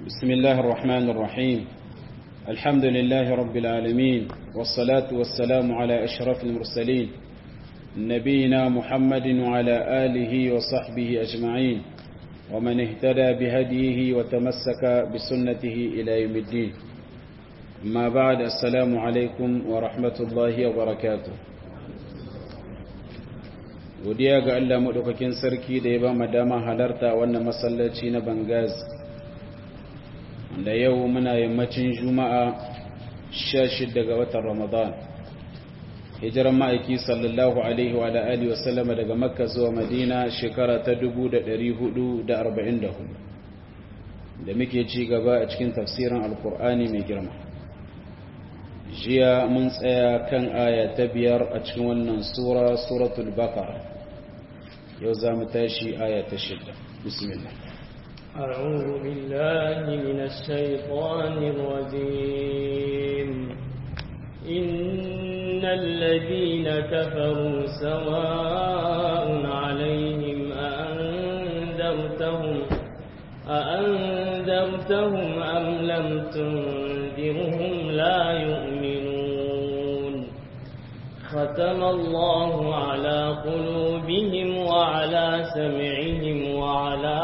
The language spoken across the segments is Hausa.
بسم الله الرحمن الرحيم. الحمد لله رب العالمين، والصلاة والسلام على أشرف المرسلين نبينا محمد وعلى آله وصحبه أجمعين، ومن اهتدى بهديه وتمسك بسنته إلى يوم الدين. ما بعد، السلام عليكم ورحمة الله وبركاته. godiya ga Allah madaukakin sarki da ya ba mu dama halarta wannan masallaci na Bangaz, da yau muna yammacin Juma'a 16 ga watan Ramadan, hijiran ma'aiki sallallahu alaihi wa alihi wasallama daga Makka zuwa Madina shekara ta 1444, da muke ci gaba a cikin tafsirin Alkur'ani mai girma. Jiya mun tsaya kan aya ta 5 a cikin wannan suratul Baqara. yau za mu tashi aya ta 6. bismillah. أعوذ بالله من الشيطان الرجيم. إن الذين كفروا سواء عليهم أأنذرتهم أم لم تنذرهم لا يؤمنون. ختم الله على قلوبهم وعلى سمعهم وعلى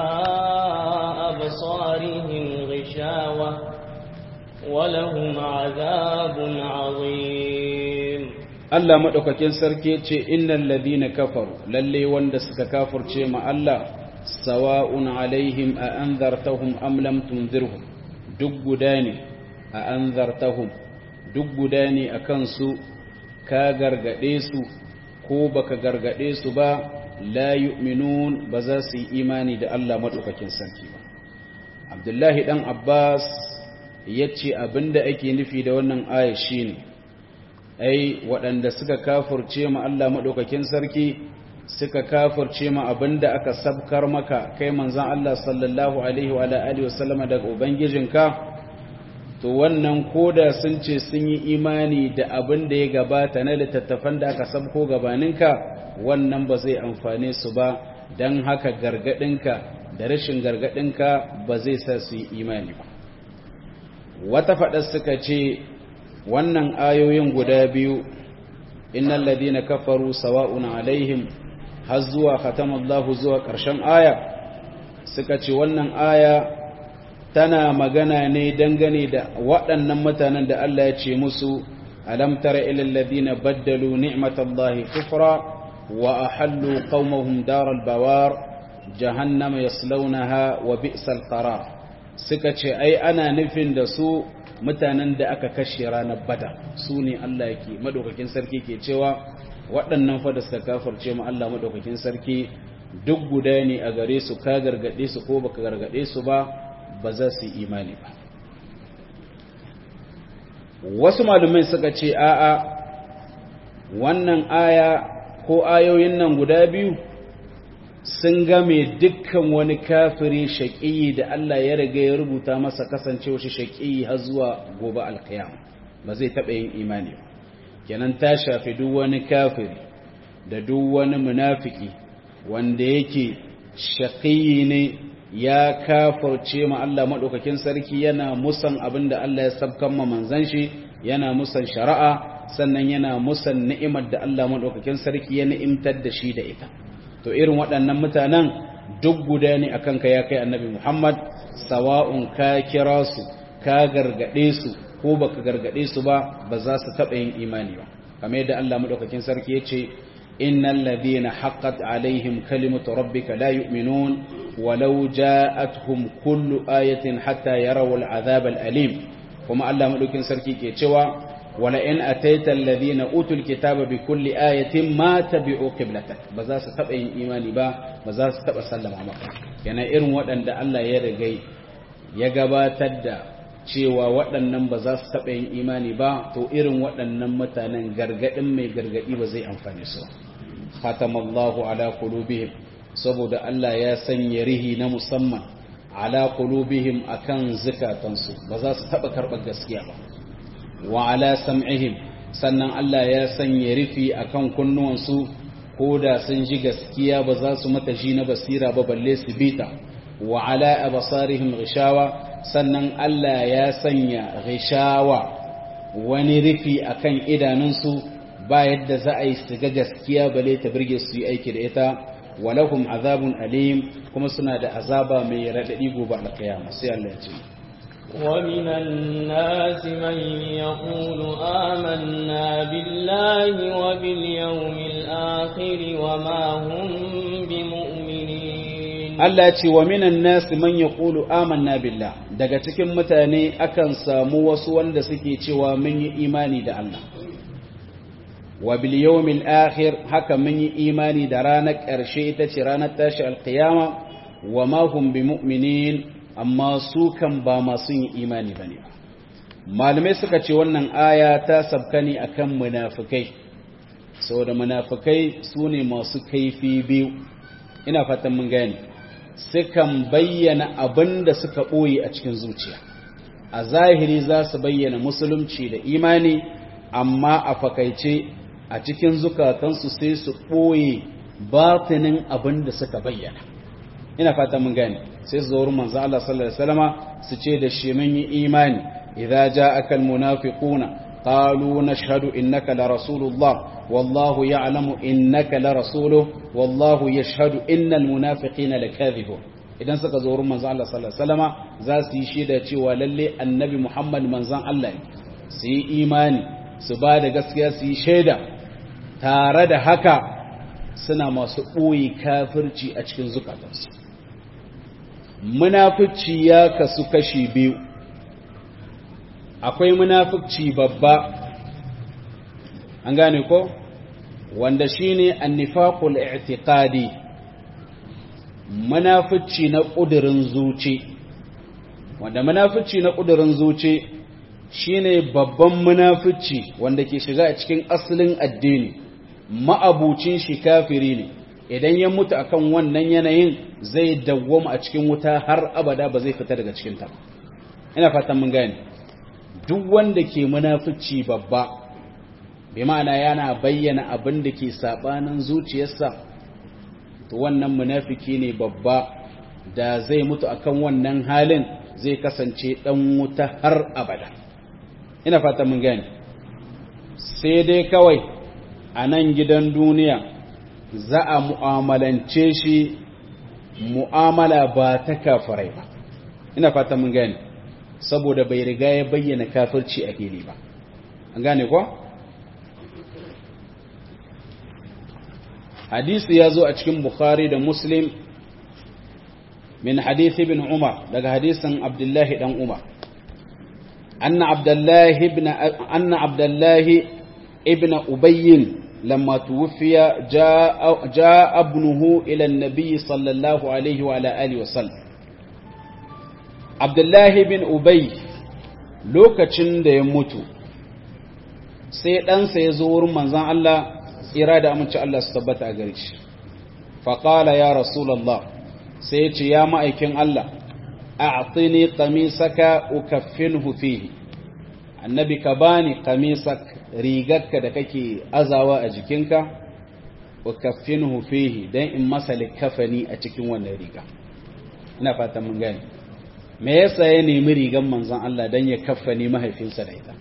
أبصارهم غشاوة ولهم عذاب عظيم. Allah madaukakin sarki yace innal ladina kafaru, lalle wanda suka kafirce ma Allah, sawa'un alaihim a anzartahum am lam tunzirhum, duk guda ne a anzartahum, duk guda ne akan su, ka gargade su ko baka gargade su ba, la yu'minun, ba za su yi imani da Allah madaukakin sarki ba. Abdullahi dan Abbas yace abinda ake nufi da wannan aya shine waɗanda suka kafirce ma Allah madaukakin sarki, suka kafirce ma abinda aka sabkar maka kai manzon Allah sallallahu alaihi wa alihi wasallama daga ubangijinka, to wannan koda sun ce sun yi imani da abin da ya gabata na littattafan da aka sabko gabaninka, wannan ba zai amfane su ba, don haka gargadinka da rashin gargadinka ba zai sa su yi imani ba. Wata faɗar suka ce wannan ayoyin guda biyu, innal ladina kafaru sawa'un alaihim, har zuwa khatamallahu zuwa ƙarshen aya, suka ce wannan aya tana magana ne dangane da waɗannan mutanen da Allah ya ce musu, alam tara ilal ladina baddalu ni'matallahi kufra wa ahallu qaumahum daral bawar jahannama yaslawnaha wa bi'sal qarar. Suka ce ai ana nufin da su mutanen da aka kashe ranar Badar, su ne Allah yake madaukakin sarki ke cewa waɗannan fa da suka kafirce mu Allah madaukakin sarki duk guda ne a gare su, ka gargade su ko baka gargade su ba za su yi imani ba. Wasu malumai suka ce a'a, wannan aya ko ayoyin nan guda biyu sun game dukkan wani kafiri shaƙiyi da Allah ya riga ya rubuta masa kasancewa shi shaƙiyi har zuwa gobe alkiyama, ba zai taɓa yin imani ba. Kenan ta shafi duk wani kafiri da duk wani munafiki wanda yake shaƙiyi ne, ya kafirce ma Allah madaukakin sarki, yana musan abinda Allah ya sabkan ma manzon shi, yana musan shari'a, sannan yana musan ni'imar da Allah madaukakin sarki ya ni'imtar da shi da ita. To irin waɗannan mutanen duk guda ne akan ka ya kai annabi Muhammad, sawa'un ka kira su, ka gargade su ko baka gargade su ba za su taɓa yin imani ba. Kamar yadda Allah madaukakin sarki ya ce, innal ladina haqqat alaihim kalimatu rabbika la yu'minun walau ja'atuhum kullu ayatin hatta yarawul azab al-alim. Kuma Allah madaukakin sarki ke cewa, wala in ataita alladhina utul kitaba bi kulli ayatin ma tabi'u qiblatak, ba za su taba yin imani ba za su taba sallama maka. Yana irin waɗanda Allah ya riga ya gabatar da cewa waɗannan ba za su taba yin imani ba, to irin waɗannan mutanen gargadin mai gargadi ba zai amfane su. Khatamallahu ala qulubihim, saboda Allah ya sanya rihi na musamman ala qulubihim akan zakatansu, ba za su taba karɓar gaskiya ba. Wa ala sam'ihim, sannan Allah ya sanya rufi akan kunnuwansu, ko da sun ji gaskiya ba za su mata ji na basira ba balle su bita. wa ala absarihim ghishawa sannan Allah ya sanya ghishawa wani rufi akan idanunsu ba yadda za a yi su ga gaskiya bale ta birge su yi aiki da ita walahum azabun alim kuma suna da azaba mai radadi gobe alkiyama sai Allah ya ce ومن الناس من يقول آمنا بالله وباليوم الآخر وما هم بمؤمنين Allah ce wa minan nas man yaqulu amanna billah daga cikin mutane akan samu wasu wanda suke cewa mun yi imani da Allah wa bil yawmil akhir haka mun yi imani da ranar ƙarshe ita ce ranar tashi alqiyama wa ma hum bimu'minin amma su kan ba masu yin imani bane malamai suka ce wannan aya ta sabkani akan munafikai saboda munafikai sune masu kaifi biyu ina fatan mun gane sukan bayyana abinda suka ɓoye a cikin zuciya a zahiri za su bayyana musulunci da imani amma a fakaice a cikin zukatansu sai su ɓoye batinin abinda suka bayyana ina fata mun gane sai su zo manzo Allah sallallahu alaihi wasallama su ce da shi mun yi imani idza ja'aka almunafiquna qalu nashhadu innaka la rasulullah wallahu ya'lamu innaka la rasuluhu wallahu yashhadu innal munafiqina lakadhibun idan suka zo manzo Allah sallallahu alaihi wasallama za su yi shaida cewa lalle annabi Muhammad manzon Allah ne su yi imani su ba da gaskiya su yi shaida tare da haka suna masu ɓoye kafirci a cikin zukatansu munafici ya kasu kashi biyu akwai munafici babba an gane ko wanda shine annifaqul i'tiqadi munafici na kudirin zuci wanda munafici na kudirin zuci shine babban munafici wanda ke shiga a cikin asalin addini ma'abucin shi kafiri ne idan ya mutu akan wannan yanayin zai dawwama a cikin wuta har abada ba zai fita daga cikin ta ina fatan mun gane duk wanda ke munafici babba bi ma'ana yana bayyana abin da ke sabanin zuciyarsa to wannan munafiki ne babba da zai mutu akan wannan halin zai kasance dan wuta har abada ina fatan mun gane sai dai kawai a nan gidan duniya za a mu'amalance shi mu'amala ba ta kafirai ba ina fata mun gane saboda bai riga ya bayyana kafirci a fili ba an gane ko hadisi ya zo a cikin bukhari da muslim min hadisi ibn umar daga hadisin abdullahi dan umar anna abdullahi ibn ubayyin لما توفي جاء ابنه إلى النبي صلى الله عليه وعلى آله وسلم عبد الله بن أبي lokacin da ya mutu sai ɗansa ya zo wurin manzan Allah tsira da amince Allah su tabbata a gare shi faƙala ya rasulallah sai ya ce ya ma'aikin Allah a'tini qamisaka ukaffinhu fihi annabi ka bani qamisak rigarka da kake azawa a jikinka ukaffinhu fihi dan in masa likafani a cikin wannan riga ina fatan mun gane me yasa ya nemi rigan manzon Allah dan ya kaffani mahaifinsa da ita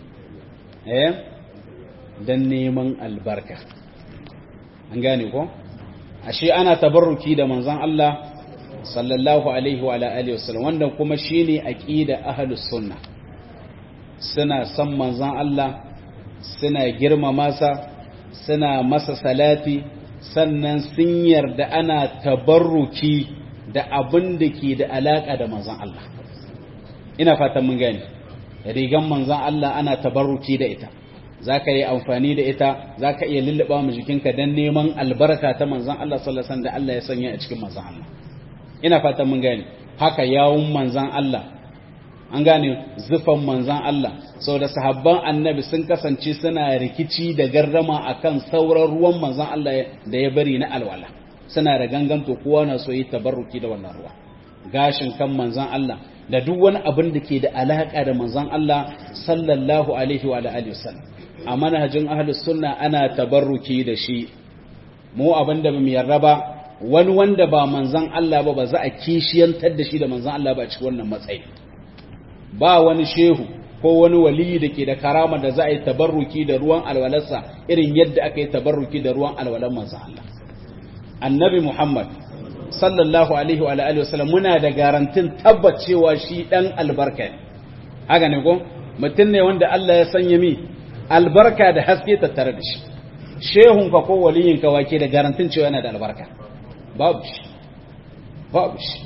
dan neman albarka an gane ko ashe ana tabarruki da manzon Allah sallallahu alaihi wa alihi wasallam wanda kuma shine aqida ahlus sunna suna san manzon Allah suna girmama sa suna masa salati sannan sun yarda ana tabarruki da abin da ke da alaka da manzon Allah ina fatan mun gane rigan manzon Allah ana tabarruki da ita zaka yi amfani da ita zaka iya lulluba mu jikinka dan neman albarka ta manzon Allah sallallahu alaihi wasallam da Allah ya sanya a cikin manzon Allah ina fatan mun gane haka yawun manzon Allah an gane zufan manzan Allah saboda sahabban annabi sun kasance suna rikici da gardama akan sauran ruwan manzan Allah da ya bari na alwala suna da ganganto kowa na so yi tabarruki da wannan ruwa gashin kan manzan Allah da duk wani abin da ke da alaka da manzan Allah sallallahu alaihi wa alihi wasallam a manhajin ahlus sunna ana tabarruki da shi mu abin da bamu yarda ba wani wanda ba manzan Allah ba za a kishiyantar da shi da manzan Allah ba a cikin wannan matsayi. Ba wani shehu ko wani waliyi da ke da karama da za a yi tabarruki da ruwan alwalarsa irin yadda aka yi tabarruki da ruwan alwalar manzan Allah. Annabi Muhammad sallallahu alaihi wa alihi wasallam muna da garantin tabbacewa shi dan albarka ne. Haka ne ko? Mutum ne wanda Allah ya sanya mi albarka da haske tattare da shi. Shehunka ko waliyinka wake da garantin cewa yana da albarka? Babu shi. Babu shi.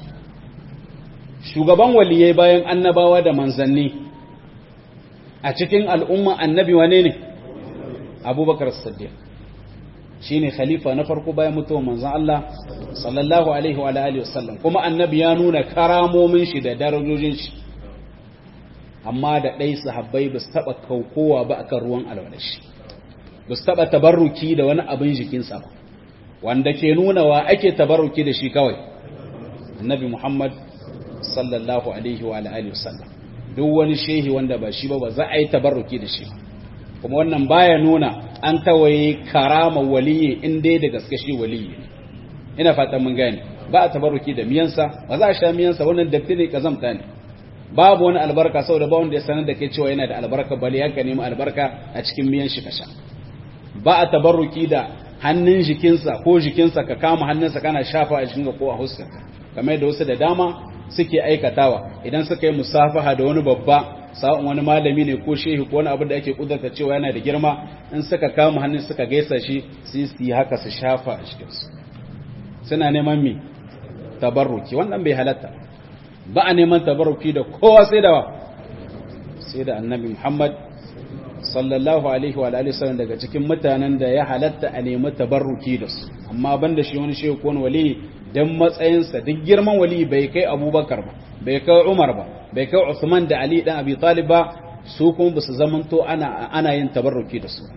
Shugaban waliyai bayan annabawa da manzanni a cikin al'umma annabi wane ne? Abubakar Siddiq. Shine khalifa na farko bayan mutuwar manzon Allah sallallahu alaihi wa alihi wasallam, kuma annabi ya nuna karamomin shi da darajojin shi, amma da dai sahabbai ba su taba kaukowa ba akan ruwan alwalashi, ba su taba tabarruki da wani abin jikinsa ba, wanda ke nuna wa ake tabarruki da shi kawai annabi Muhammad sallallahu alaihi wa alihi wasallam. Duk wani shehi wanda ba shi ba za a yi tabarruki da shi, kuma wannan baya nuna an tawaye karama waliyi in dai da gaske shi waliyi. Ina fatan mun gane, ba a tabarruki da miyansa, ba za a sha miyansa, wannan datti ne, kazamta ne, babu wani albarka, saboda ba wanda ya sanar da kai cewa yana da albarka bale yanka nemi albarka a cikin miyan shi ka sha. Ba a tabarruki da hannun jikinsa ko jikinsa ka kama hannunsa kana shafa a jikinka ko a huskarka, kamar da wasu da dama suke aikatawa idan suka yi musafaha da wani babba, sa'un wani malami ne ko shehu ko wani abu da ake kudurta cewa yana da girma, in suka kama hannun suka gaisa shi sai su yi haka su shafa a jikinsu, suna neman mi tabarruki. Wannan bai halatta, ba a neman tabarruki da kowa sai da annabi Muhammad sallallahu alaihi wa alihi wasallam daga cikin mutanen da ya halatta a nemi tabarruki da su, amma banda shi wani shehu ko wani wali dan matsayinsa duk girman wali bai kai Abubakar ba, bai kai Umar ba, bai kai Uthman da Ali dan Abi Talib ba, su kuma basu zamanto ana yin tabarruki da su.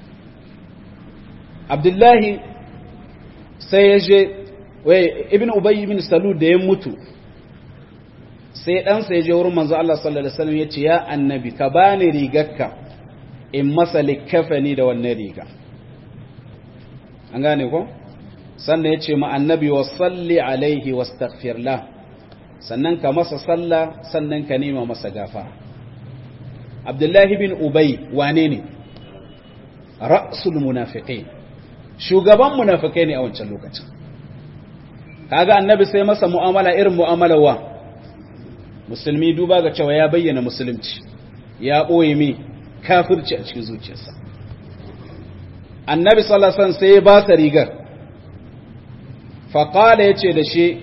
Abdullahi sai ya je Ibn Ubay ibn Salul da ya mutu, sai ɗansa ya je wurin manzo Allah sallallahu alaihi wasallam ya ce, ya annabi ka bani rigarka in masa likafani da wannan riga. An gane ko? Sannan ya ce ma annabi wa salli alaihi wastaghfir lah, sannan ka masa sallah, sannan ka nema masa gafara. Abdullahi bin Ubay wane ne? Ra'sul munafiqin, shugaban munafikai ne a wancan lokacin. Kaga annabi sai masa mu'amala irin mu'amalar wa musulmi, duba ga cewa ya bayyana musulunci, ya boye mi kafirci a cikin zuciyarsa. Annabi sallallahu alaihi wasallam sai ya ba sa rigar, fa qala yace da shi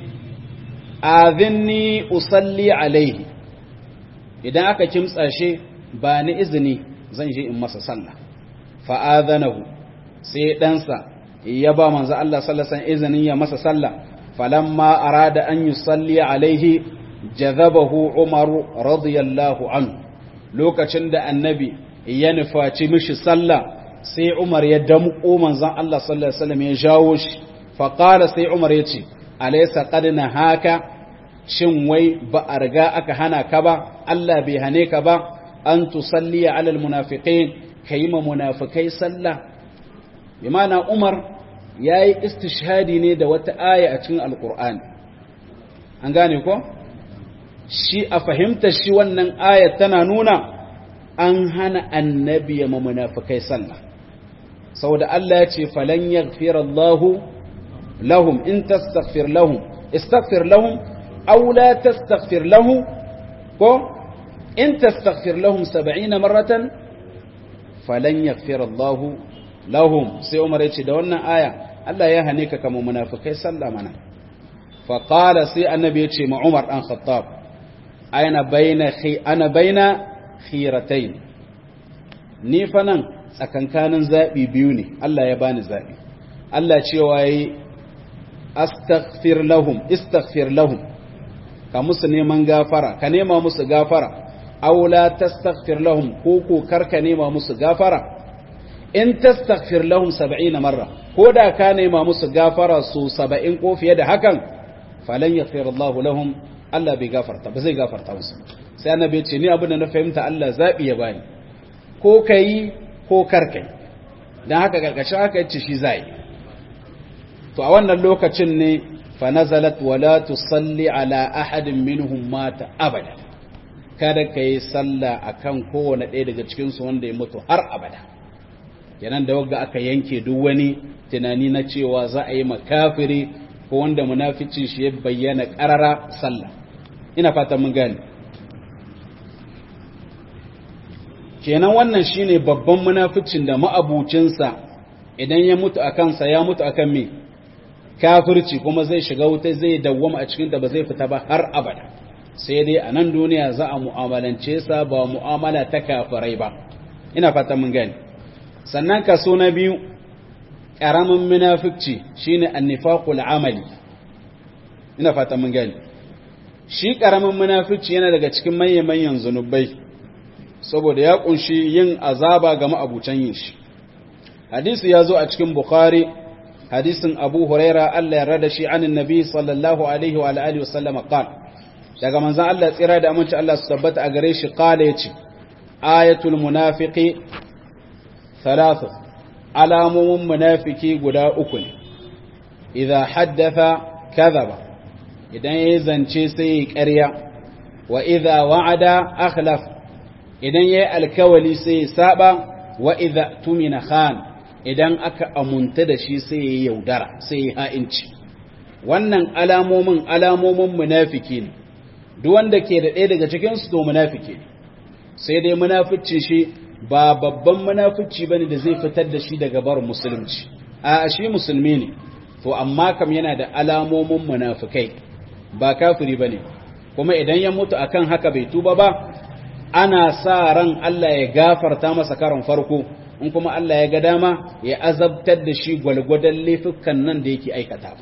azinni usalli alaihi, idan aka kimtsa shi ba ni izini zan je in masa sallah. Fa adhanahu, sai ɗansa ya ba manzo Allah sallallahu alaihi wasallam izinin ya masa sallah. Falamma arada an yusalli alaihi jazabahu Umar radiyallahu anhu, lokacin da annabi ya nufaci mishi sallah sai Umar ya damƙo manzon Allah sallallahu alaihi wasallam ya jawo shi. Fa qala, sai Umar ya ce alaysa qad nahaka, shin wai ba a riga aka hana ka ba, Allah bai hane ka ba, an tusalli ala almunafiqin, kayima munafikai sallah. Bi ma'ana Umar yayi istishhadi ne da wata aya a cikin alqur'ani. An gane ko? Shi a fahimtar shi wannan aya tana nuna an hana annabi ma munafikai sallah, saboda Allah ya ce falan yaghfirallahu lahum in tastaghfir lahum istaghfir lahum aw la tastaghfir lahum, ko in tastaghfir lahum 70 marratan falan yaghfirallahu lahum. Sai Umar ya ce da wannan aya Allah ya hane ka kama munafikai sallah mana. Fa qala, sai annabi ya ce ma Umar dan Khattab, ana baina khiratayn, ni fa nan tsakankanin zabi biyu ne, Allah ya bani zabi. Allah cewa yi istaghfir lahum, ka musu neman gafara, ka nema musu gafara, aw la tastaghfir lahum, ko karka nema musu gafara. In tastaghfir lahum 70 marra, ko da ka nema musu gafara su 70 ko fiye da hakan, falan yaghfir Allah lahum, Allah bai gafarta, ba zai gafarta musu. Sai annabi ya ce ni abin da na fahimta Allah zabi ya bani, ko kai ko karkai, dan haka karkashin haka yace shi zai. To to a wannan lokacin ne fa nazalat wala tusalli ala ahadin minhum mata abada, kada kai sallah akan kowane ɗaya daga cikin su wanda ya mutu har abada. kenan da wagga aka yanke duk wani tunani na cewa za a yi makafiri ko wanda munaficin shi ya bayyana karara sallah. Ina fata mun gane. Kenan wannan shine babban munaficin da ma'abucinsa idan ya mutu akan sa ya mutu akan me kafirci, kuma zai shiga wuta, zai dawwama a cikin da ba zai fita ba har abada. Sai dai a nan duniya za a mu'amalance sa ba mu'amala ta kafirai ba. Ina fata mun gane. Sannan kaso na biyu ƙaramin munafici shine annifaqul amali. Ina fata mun gane. Shi ƙaramin munafici yana daga cikin manyan zunubai saboda ya kunshi yin azaba ga ma'abucan yin shi. Hadisi ya zo a cikin Bukhari, hadisin Abu Huraira Allah ya rada shi anin Nabi sallallahu alaihi wa alihi wasallam qala, daga manzon Allah tsira da aminci Allah su tabbata a gare shi, qala yace ayatul munafiqi thalathu, alamomin munafiki guda uku ne. Idza haddatha kadhaba, idan yayi zance sai ya ƙarya, wa idza wa'ada akhlaf, idan yayi alkawali sai ya saba, wa idza tumina khan, idan aka amunta da shi sai ya yaudara, sai ya ha'inci. Wannan alamomin munafiki ne. Duk wanda ke da ɗaya daga cikin su to munafiki ne. Sai dai munafici shi ba babban munafici bane da zai fitar da shi daga barin musulunci. A shi musulmi ne. To amma kam yana da alamomin munafikai. Ba kafiri bane. Kuma idan ya mutu akan haka bai tuba ba, ana sa ran Allah ya gafarta masa karon farko, in kuma Allah ya ga dama ya azabtar da shi gwalgwadon laifukan nan da yake aikata.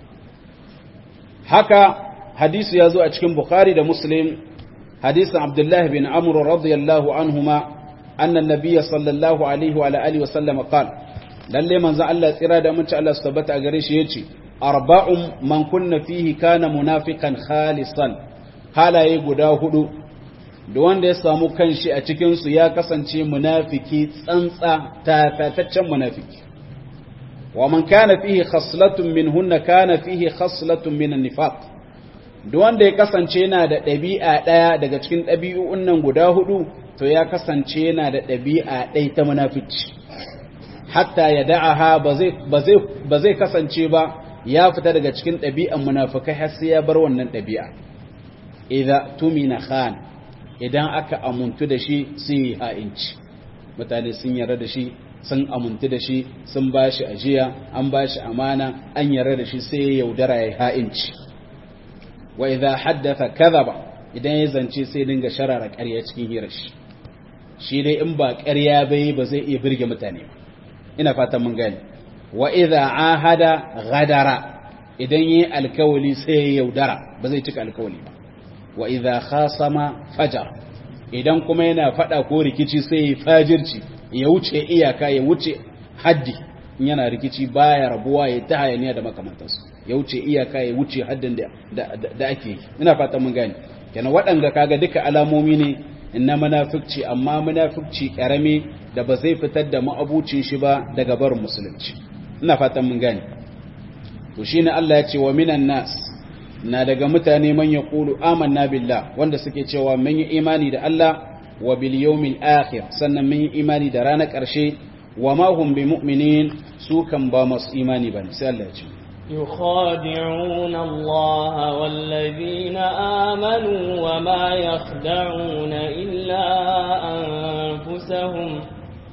Haka hadisi ya zo a cikin Bukhari da Muslim, hadisin Abdullah bin Amr radiyallahu anhuma, anna nabiyya sallallahu alaihi wa alihi wa sallam qala, lalle manzo Allah tsira da mun ci Allah su tabbata a gare shi yace, arba'un man kunna fihi kana munafiqan khalisan, halaye guda hudu da wanda ya samu kanshi a cikinsu ya kasance munafiki tsantsa, tataccen munafiki. Wa man kana fihi khaslatun minhunna kana fihi khaslatun minan nifaq, da wanda ya kasance yana da ɗabi'a ɗaya daga cikin ɗabi'un nan guda hudu, to ya kasance yana da ɗabi'a ɗaya ta munafici. Hatta ya da'aha, ba zai kasance ba ya fita daga cikin ɗabi'an munafikai har sai ya bar wannan ɗabi'a. Idza tumina khan, idan aka amuntu da shi sai ha'inci. Mutane sun yarda da shi, sun amuntu da shi, sun ba shi ajiya, an ba shi amana, an yarda da shi sai ya yaudara ya ha'inci. Wa idza haddatha kadhaba, idan ya zance sai dinga sharara ƙarya cikin hirar shi. Shi dai in ba ƙarya bai ba zai iya birge mutane ba. Ina fatan mun gane. Wa idza ahada ghadara, idan yayi alkawali sai ya yaudara, ba zai cika alkawali ba. Wa idza khasama fajar, idan kuma yana fada ko rikici sai ya fajirci, ya wuce iyaka, ya wuce haddi. In yana rikici baya rabuwa, ya ta hayaniya da makamantansu, ya wuce iyaka, ya wuce haddin da ake yi. Ina fatan mun gane. Kenan waɗanga kaga duka alamomi ne na munafici, amma munafici karami da ba zai fitar da ma'abucin shi ba daga barin musulunci. Ina fatan mun gane. To shine Allah ya ce wa minan nas, na daga mutane man ya ƙulu amanna billah, wanda suke cewa mun yi imani da Allah wa bil yawmil akhir, sannan mun yi imani da ranar ƙarshe, wa ma hum bi mu'minin, su kan ba masu imani bane. Sai Allah ya ce يخادعون الله والذين آمنوا وما يخدعون إلا أنفسهم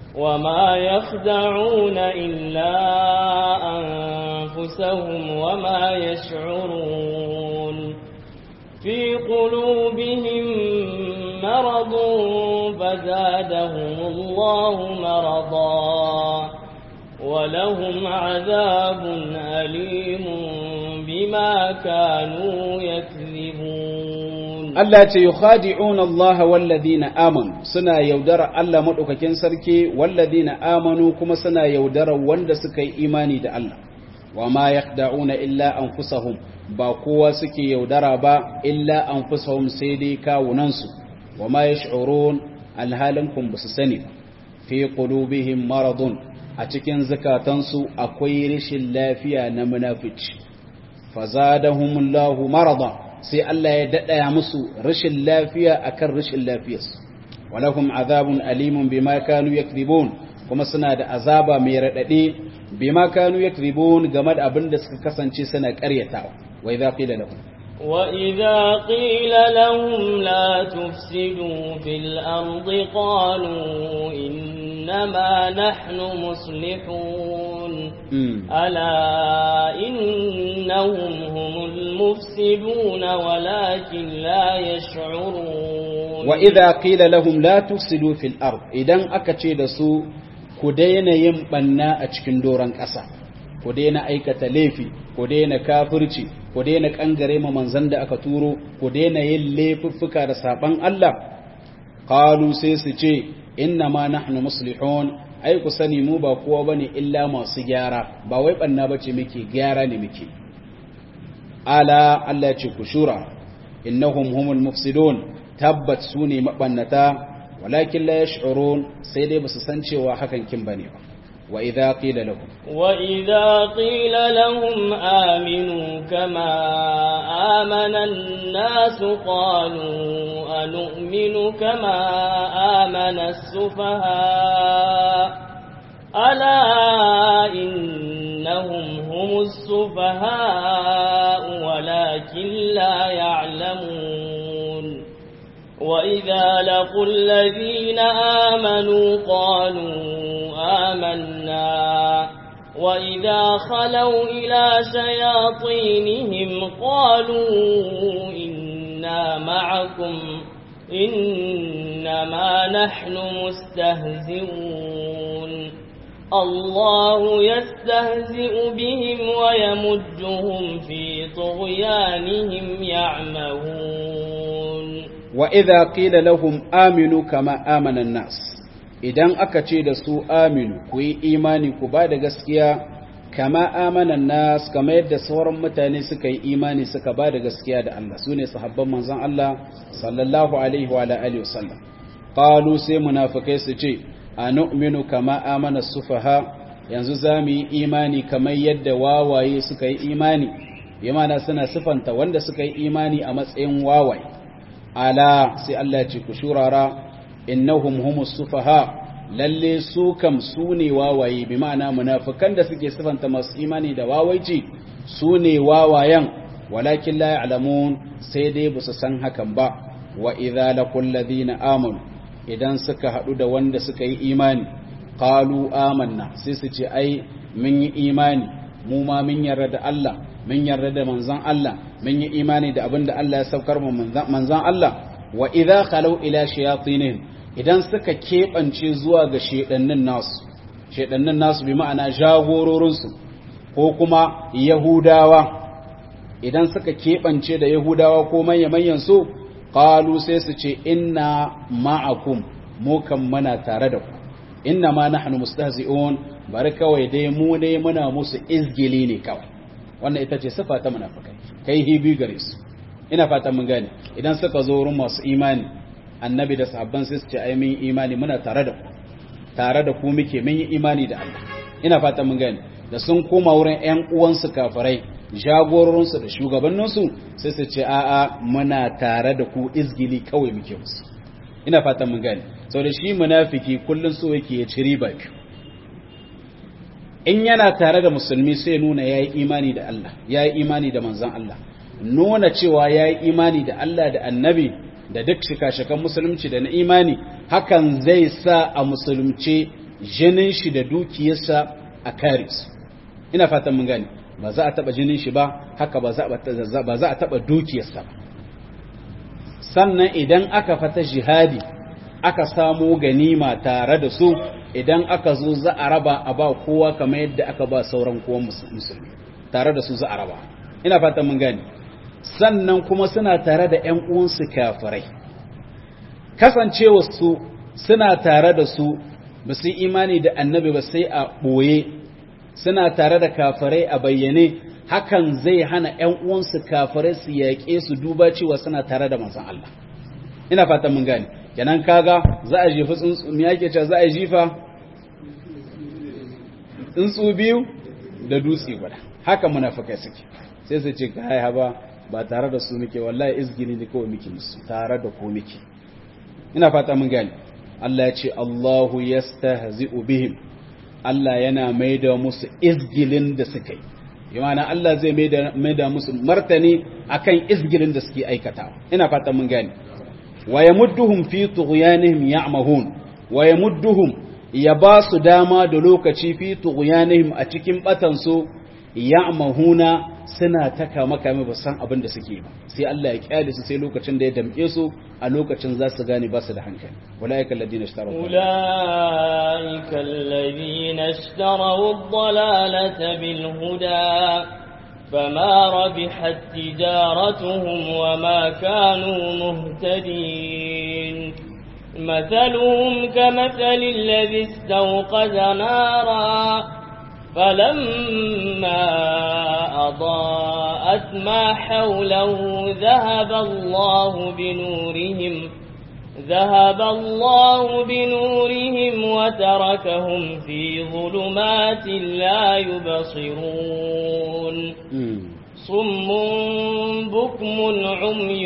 وما يشعرون. في قلوبهم مرض فزادهم الله مرضا ولهم عذاب أليم بما كانوا يكذبون. Allah ce yukhadi'una Allah walladhina amanu, suna yaudara Allah madaukakin sarki, walladhina amanu kuma suna yaudara wanda suka yi imani da Allah. Wa ma yakhda'una illa anfusahum, ba kowa suke yaudara ba illa anfusahum sai dai kawunansu. Wa ma yash'urun, alhalin kun basu sani. Fi qulubihim maradun, a cikin zakatansu akwai rashin lafiya na munafici fazadahumullahu marada sai Allah ya daɗaya musu rashin lafiya akan rashin lafiyarsu walahum azabun alimun bima kanu yakdhibun kuma suna da azaba mai radade bima kanu yakdhibun game da abin da suka kasance suna ƙaryatawa wa idza qila lahum وإذا قيل لهم لا تفسدوا في الأرض قالوا إنما نحن مصلحون ألا إنهم هم المفسدون ولكن لا يشعرون وإذا قيل لهم لا تفسدوا في الأرض إذن أكتشي دسو كدين يمبنا أتشكن دوران كسا كدين أيكة ليفي كدين كافرشي ku daina kangare ma manzan da aka turo ku daina yin laifuffuka da saban Allah qalu sai su ce inna ma nahnu muslihun ai ku sani mu ba kowa bane illa masu gyara ba wai banna bace muke gyara ne muke ala Allah ce ku shura innahum humul mufsidun tabbat sune mabannata walakin la yash'urun sai dai basu san cewa hakan kin bane ba وإذا قيل لهم آمنوا كما آمن الناس قالوا أنؤمن كما آمن السفهاء ألا إنهم هم السفهاء ولكن لا يعلمون وإذا لقوا الذين آمنوا قالوا آمنا وإذا خلوا إلى شياطينهم قالوا إنا معكم إنما نحن مستهزئون الله يستهزئ بهم ويمدهم في طغيانهم يعمهون وإذا قيل لهم آمنوا كما آمن الناس idan aka ce da su aminu ku yi imani ku ba da gaskiya kama amanan nas kama yadda sauran mutane suka yi imani suka ba da gaskiya da Allah su ne sahabban manzon Allah sallallahu alaihi wa alihi wasallam qalu sai munafikai su ce anu'minu kama amana sufaha yanzu zamu yi imani kamar yadda wawaye suka yi imani yamana suna sifanta wanda suka yi imani a matsayin wawaye ala sai Allah ya ce ku shurara innahum humus sufaha lalle su kam su ne wawaye bi ma'ana munafikan da suke sifanta masu imani da wawaici su ne wawayen walakin la ya'lamun sai dai ba su san hakan ba wa idza laqul ladina amanu idan suka hadu da wanda suka yi imani qalu amanna sai su ce ai mun yi imani mu ma mun yarda da Allah mun yarda da manzon Allah mun yi imani da abinda Allah ya saukar mu manzon Allah wa idza khalu ila shayatinihim idan suka keɓance zuwa ga shedannin nasu bi ma'ana jagororinsu ko kuma yahudawa idan suka keɓance da yahudawa ko manyan su qalu sai su ce inna ma'akum mu kan muna tare da ku inna ma nahnu mustahzi'un bari kawai dai mu ne muna musu izgili ne kawai wannan ita ce sifa ta munafikai kai hibi gare su ina fatan mun gane idan suka zo wurin masu imani annabi da sahabban sai su ce ai mun imani muna tare da ku muke mun yi imani da Allah ina fatan mun gane da sun koma wurin ƴan uwansu kafirai jagororinsu da shugabanninsu sai su ce a'a muna tare da ku izgili kawai muke musu ina fatan mun gane saboda shi munafiki kullun so yake ya ci riba in yana tare da musulmi sai nuna yayi imani da Allah yayi imani da manzon Allah nuna cewa yayi imani da Allah da annabi da duk shika-shikan musulunci da na imani hakan zai sa a musulunci jinin shi da dukiyarsa a kare su ina fatan mun gane ba za a taba jinin shi ba haka ba za a taba dukiyarsa ba sannan idan aka fata jihadi aka samu ganima tare da su idan aka zo za a raba a ba kowa kamar yadda aka ba sauran kowa musulmi tare da su za a raba ina fatan mun gane sannan kuma suna tare da ƴan uwansu kafirai kasancewa su suna tare da su ba su imani da annabi ba sai a ɓoye suna tare da kafirai a bayyane hakan zai hana ƴan uwansu kafirai su yaƙe su duba cewa suna tare da manzon Allah ina fatan mun gane kenan kaga za a jefa tsuntsu me yake cewa za a jifa tsuntsu biyu da dutse guda haka munafikai suke sai su ce kai haba ba tare da su muke wallahi izgini ne kawai muke musu tare da ku muke ina fata mun gane Allah ya ce Allahu yastahzi'u bihim Allah yana maida musu izgilin da suka yi yana Allah zai maida musu martani akan izgilin da suke aikatawa ina fata mun gane wa yamudduhum fi tughyanihim ya'mahun wa yamudduhum ya ba su dama da lokaci fi tughyanihim a cikin batansu ya'mahuna suna ta kama ba san abin da suke ba sai Allah ya kyale su sai lokacin da ya damke su a lokacin za su gane ba su da hankali ulaika alladhina ishtaraw ad-dalalata bil huda fama rabihat tijaratuhum wama kanu muhtadin مثلهم كمثل الذي استوقد نارا فلما أضاءت ما حوله ذهب الله بنورهم وتركهم في ظلمات لا يبصرون صم بكم عمي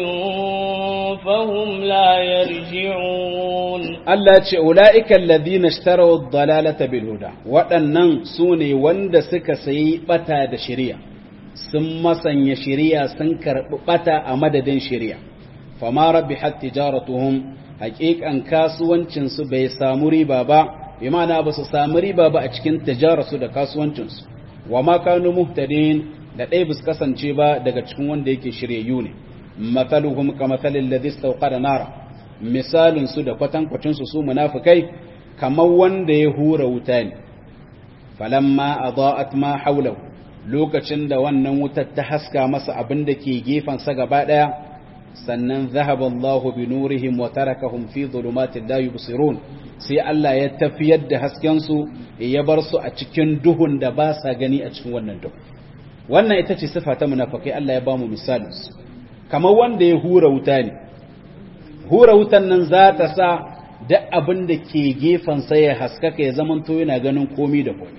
فهم لا يرجعون Allah ce ula'ika alladhina ishtaraw ad-dalalata bil huda waɗannan sune wanda suka sayi bata da shari'a sun masanya shari'a sun karbi bata a madadin shari'a fama rabihat tijaratuhum haqiqan kasuwancin su bai samu riba ba bi ma'ana ba su samu riba ba a cikin tijararsu da kasuwancin su wama kanu muhtadin da dai bus kasance ba daga cikin wanda yake shiryayyu ne mathaluhum kamathalil ladhi istawqada nara misalin su da kwatankwacin su munafikai kamar wanda ya hura wuta ne falamma adaa'at ma hawlahu lokacin da wannan wutar ta haska masa abin da ke gefan sa gaba daya sannan zahaba Allahu bi nurihim wa tarakahum fi dhulumatin la yubsirun sai Allah ya tafiyar da hasken su ya bar su a cikin duhun da ba sa gani a cikin wannan duhu wannan ita ce sifa ta munafikai Allah ya ba mu misalin su kamar wanda ya hura wuta ne hura wutan nan za ta sa duk abin da ke gefan sa ya haskaka ya zamanto yana ganin komai da komai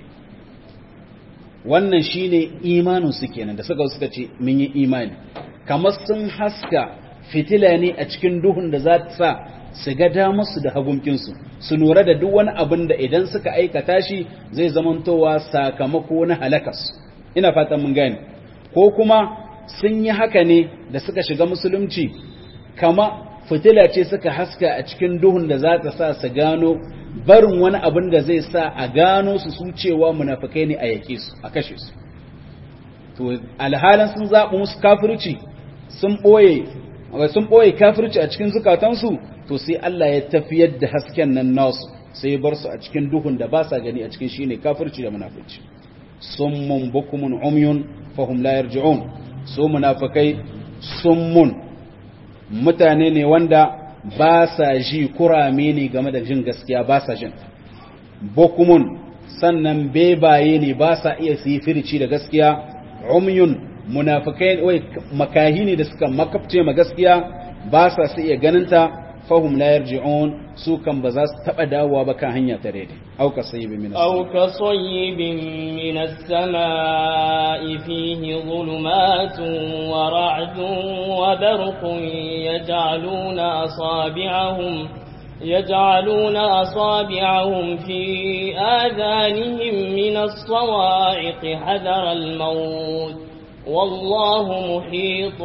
wannan shine imanin su kenan da suka ce mun yi imani kamar sun haska fitila ne a cikin duhun da za ta sa su ga damarsu da hagunkinsu su lura da duk wani abin da idan suka aikata shi zai zamantowa sakamako na halakarsu ina fatan mun gane ko kuma sun yi haka ne da suka shiga musulunci kama fitila ce suka haska a cikin duhun da za ta sa su gano barin wani abin da zai sa a gano su cewa munafikai ne a yake su a kashe su to alhalin sun zaɓi musu kafirci sun ɓoye kafirci a cikin zukatansu to sai Allah ya tafiyar da hasken nan nasu sai ya bar su a cikin duhun da ba sa gani a cikin shine kafirci da munafici summun bukumun umyun fahum la yarji'un su munafikai summun mutane ne wanda ba sa ji kurame ne game da jin gaskiya ba sa jin bukumun sannan bebaye ne ba sa iya su yi firici da gaskiya umyun munafikai wai makahi ne da suka makafce ma gaskiya ba sa su iya ganinta fahum la yarji'un su kan ba za su taba dawowa ba kan hanya ta daidai au ka sayyibin min as-samaa'i fihi dhulumatun wa ra'dun wa barqun يجعلون أصابعهم في آذانهم من الصواعق حذر الموت والله محيط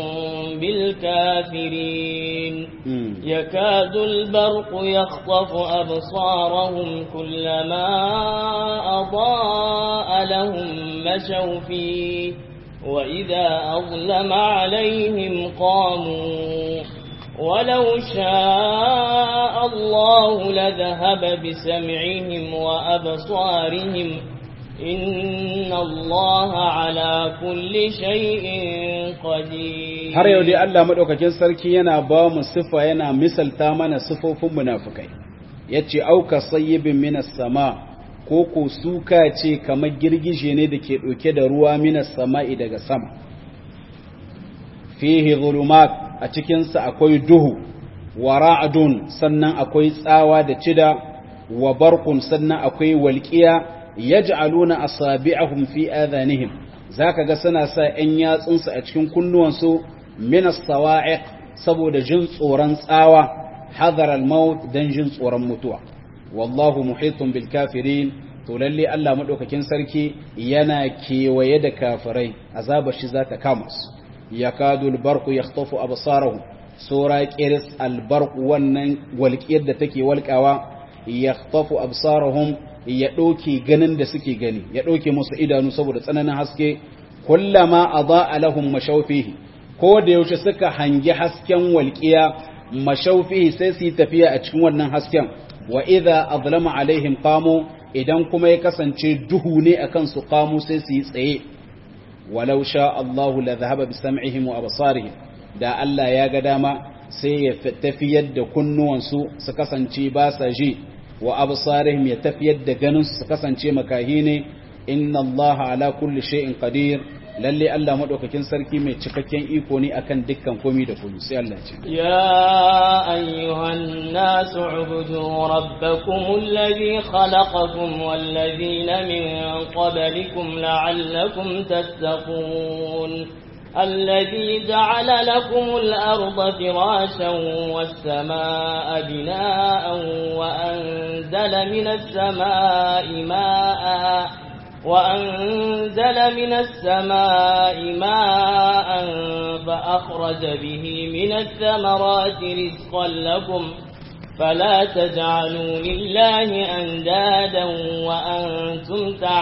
بالكافرين يكاد البرق يخطف أبصارهم كلما أضاء لهم مشوا فيه وإذا أظلم عليهم قاموا ولو شاء الله لذهب بسمعهم وأبصارهم إن الله على كل شيء قدير har yau dai Allah madaukakin sarki yana ba mu sifa yana misalta mana sifofin munafikai yace auka sayyibin minas sama ko ko suka ce kamar girgije ne dake dauke da ruwa minas sama'i daga sama fihi zulumat a cikin sa akwai duhu wa ra'dun sannan akwai tsawa da cida wa barqun sannan akwai walqiya yaj'aluna asabi'ahum fi adhanihim zaka ga suna sa ƴan yatsunsu a cikin kunnuwansu min as-sawa'iq saboda jin tsoron tsawa hadar al-maut dan jin tsoron mutuwa wallahu muhitun bil kafirin to lalle Allah madaukakin sarki yana kewaye da kafirai azabar shi zata kama su yakadu al-barqu yakhtafu absarahum sura qiris al-barq wannan walqiyar da take walqawa yakhtafu absarahum ya doke ganin da suke gani ya doke musu idanu saboda tsananin haske kullama adaa lahum mashawfihi ko da yaushe suka hangi hasken walqiya mashawfihi sai su tafiya a cikin wannan hasken wa idza azlama alaihim qamu idan kuma ya kasance duhu ne akan su qamu sai su yi tsaye walau sha Allahu la dhahaba bi sam'ihim wa absarihim da Allah ya ga dama sai ya tafiyar da kunnuwansu su kasance ba sa ji wa absarihim ya tafiyar da ganin su kasance makahi ne inna Allah ala kulli shay'in qadir lalle Allah madaukakin sarki mai cikakken iko ne akan dukkan komai da komai sai Allah ce ya ayyuhan nasu ubudu rabbakum alladhi khalaqakum wal ladhina min qablikum la'allakum tattaqun الذي جعل لكم الأرض فراشا والسماء بناء وأنزل من السماء ماء فأخرج به من الثمرات رزقا لكم فلا تجعلوا لله أندادا وأنتم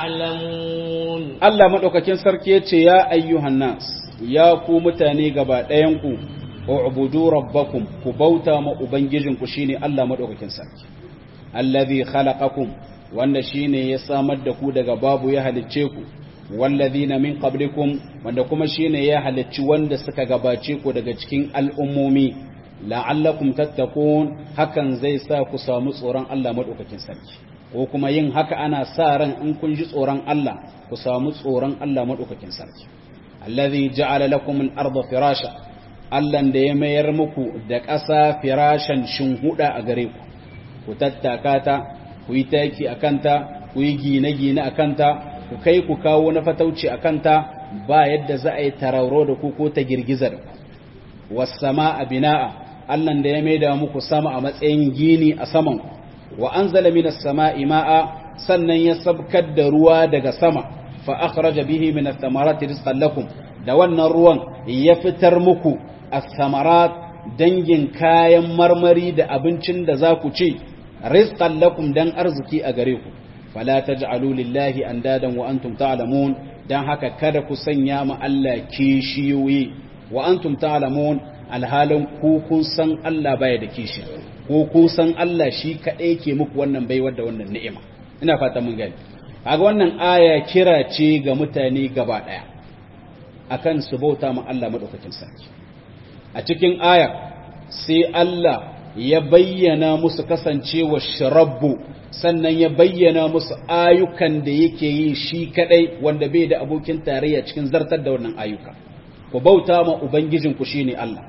تعلمون الله مدوكاكين سركي يا أيها الناس ya ku mutane gaba ɗayanku u'budu rabbakum ku bauta ma ubangijinku shine Allah madaukakin sarki allazi khalaqakum wanda shine ya samar da ku daga babu ya halicce ku wallazina min qablikum wanda kuma shine ya halicci wanda suka gabace ku daga cikin al'ummomi la'allakum tattaqun hakan zai sa ku samu tsoron Allah madaukakin sarki ko kuma yin haka ana sa ran in kun ji tsoron Allah ku samu tsoron Allah madaukakin sarki alladhi ja'ala lakum al-ardha firasha allan da ya mayar muku da ƙasa firashan shinhuda a gare ku ku tattaka ta ku yi taki akan ta ku yi gine-gine akan ta ku kai ku kawo na fatauci akan ta ba yadda za a yi tararo da ku ko ta girgiza da ku was-samaa binaa allan da ya maida muku sama a matsayin gini a saman wa anzala minas samaa'i ma'a sannan ya sabkar da ruwa daga sama fa akhraja bihi min ath-thamarati rizqan lakum da wannan ruwan ya fitar muku ath-thamarat dangin kayan marmari da abincin da za ku ci rizqan lakum dan arziki a gare ku fala taj'alu lillahi andadan wa antum ta'lamun dan haka kada ku sanya ma Allah kishiyoyi wa antum ta'lamun alhalin ku kun san Allah baya da kishi ko kun san Allah shi kadai ke muku wannan baiwar da wannan ni'ima ina fata mun gani kaga wannan aya kira ce ga mutane gaba daya akan su bauta ma Allah madaukakin sarki a cikin aya sai Allah ya bayyana musu kasancewa sharabbu sannan ya bayyana musu ayyukan da yake yi shi kadai wanda bai da abokin tarayya cikin zartar da wannan ayyuka ku bauta ma ubangijinku shine Allah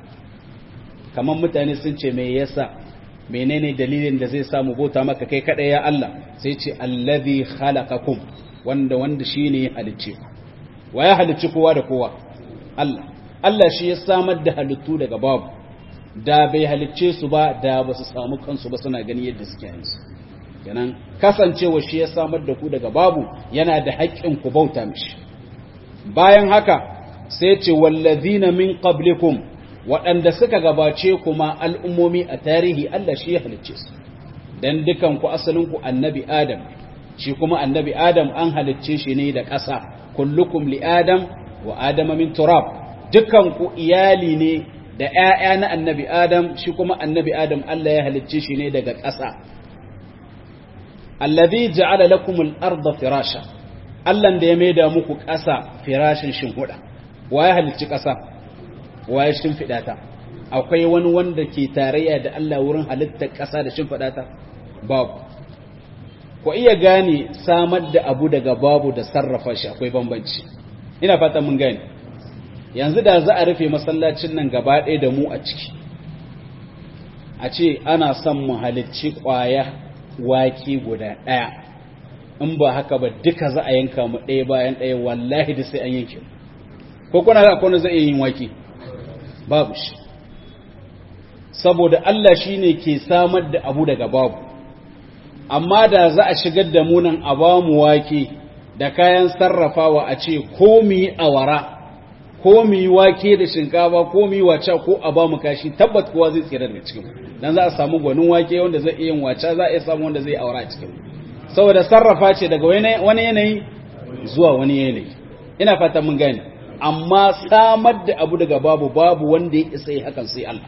kaman mutane sun ce me yasa menene dalilin da zai samu bauta maka kai kadai ya Allah sai ce allazi khalaqakum wanda shine ya halicce ku wa ya halicci kowa da kowa Allah Allah shi ya samar da halittu daga babu da bai halicce su ba da ba su samu kansu ba suna gani yadda suke yin su kenan kasancewa shi ya samar da ku daga babu yana da haƙƙin ku bauta mishi bayan haka sai ce wallazina min qablikum waɗanda suka gabace kuma al'ummomi a tarihi Allah shi ya halicce su dan dukan ku asalin ku annabi Adam shi kuma annabi Adam an halicce shi ne da ƙasa kullukum li Adam wa Adam min turab dukan ku iyali ne da ƴaƴa na annabi Adam shi kuma annabi Adam Allah ya halicce shi ne daga ƙasa allazi ja'ala lakum al-ardha firasha Allah da ya maida muku ƙasa firashin shinhuda wa ya halicci ƙasa wa ya shimfida ta akwai wani wanda ke tarayya da Allah wurin halittar ƙasa da shimfida ta babu ko iya gane samar da abu daga babu da sarrafa shi akwai bambanci ina fata mun gane yanzu da za a rufe masallacin nan gaba ɗaya da mu a ciki a ce ana son mu halicci ƙwaya wake guda ɗaya in ba haka ba duka za a yanka mu ɗaya bayan ɗaya wallahi da sai an yanke ko kuna ga akwai zai yin wake babu shi saboda Allah shine ke samar da abu daga babu amma da za a shigar da mu nan a ba mu wake da kayan sarrafawa a ce ko mu yi awara ko mu yi wake da shinkafa ko mu yi wacha ko a ba mu kashi tabbat kowa zai tsira daga cikin dan za a samu gwanin wake wanda zai iya yin wacha za a iya samu wanda zai awara a cikin saboda sarrafa ce daga wani yanayi zuwa wani yanayi ina fata mun gane amma samar da abu daga babu wanda ya isa yi hakan sai Allah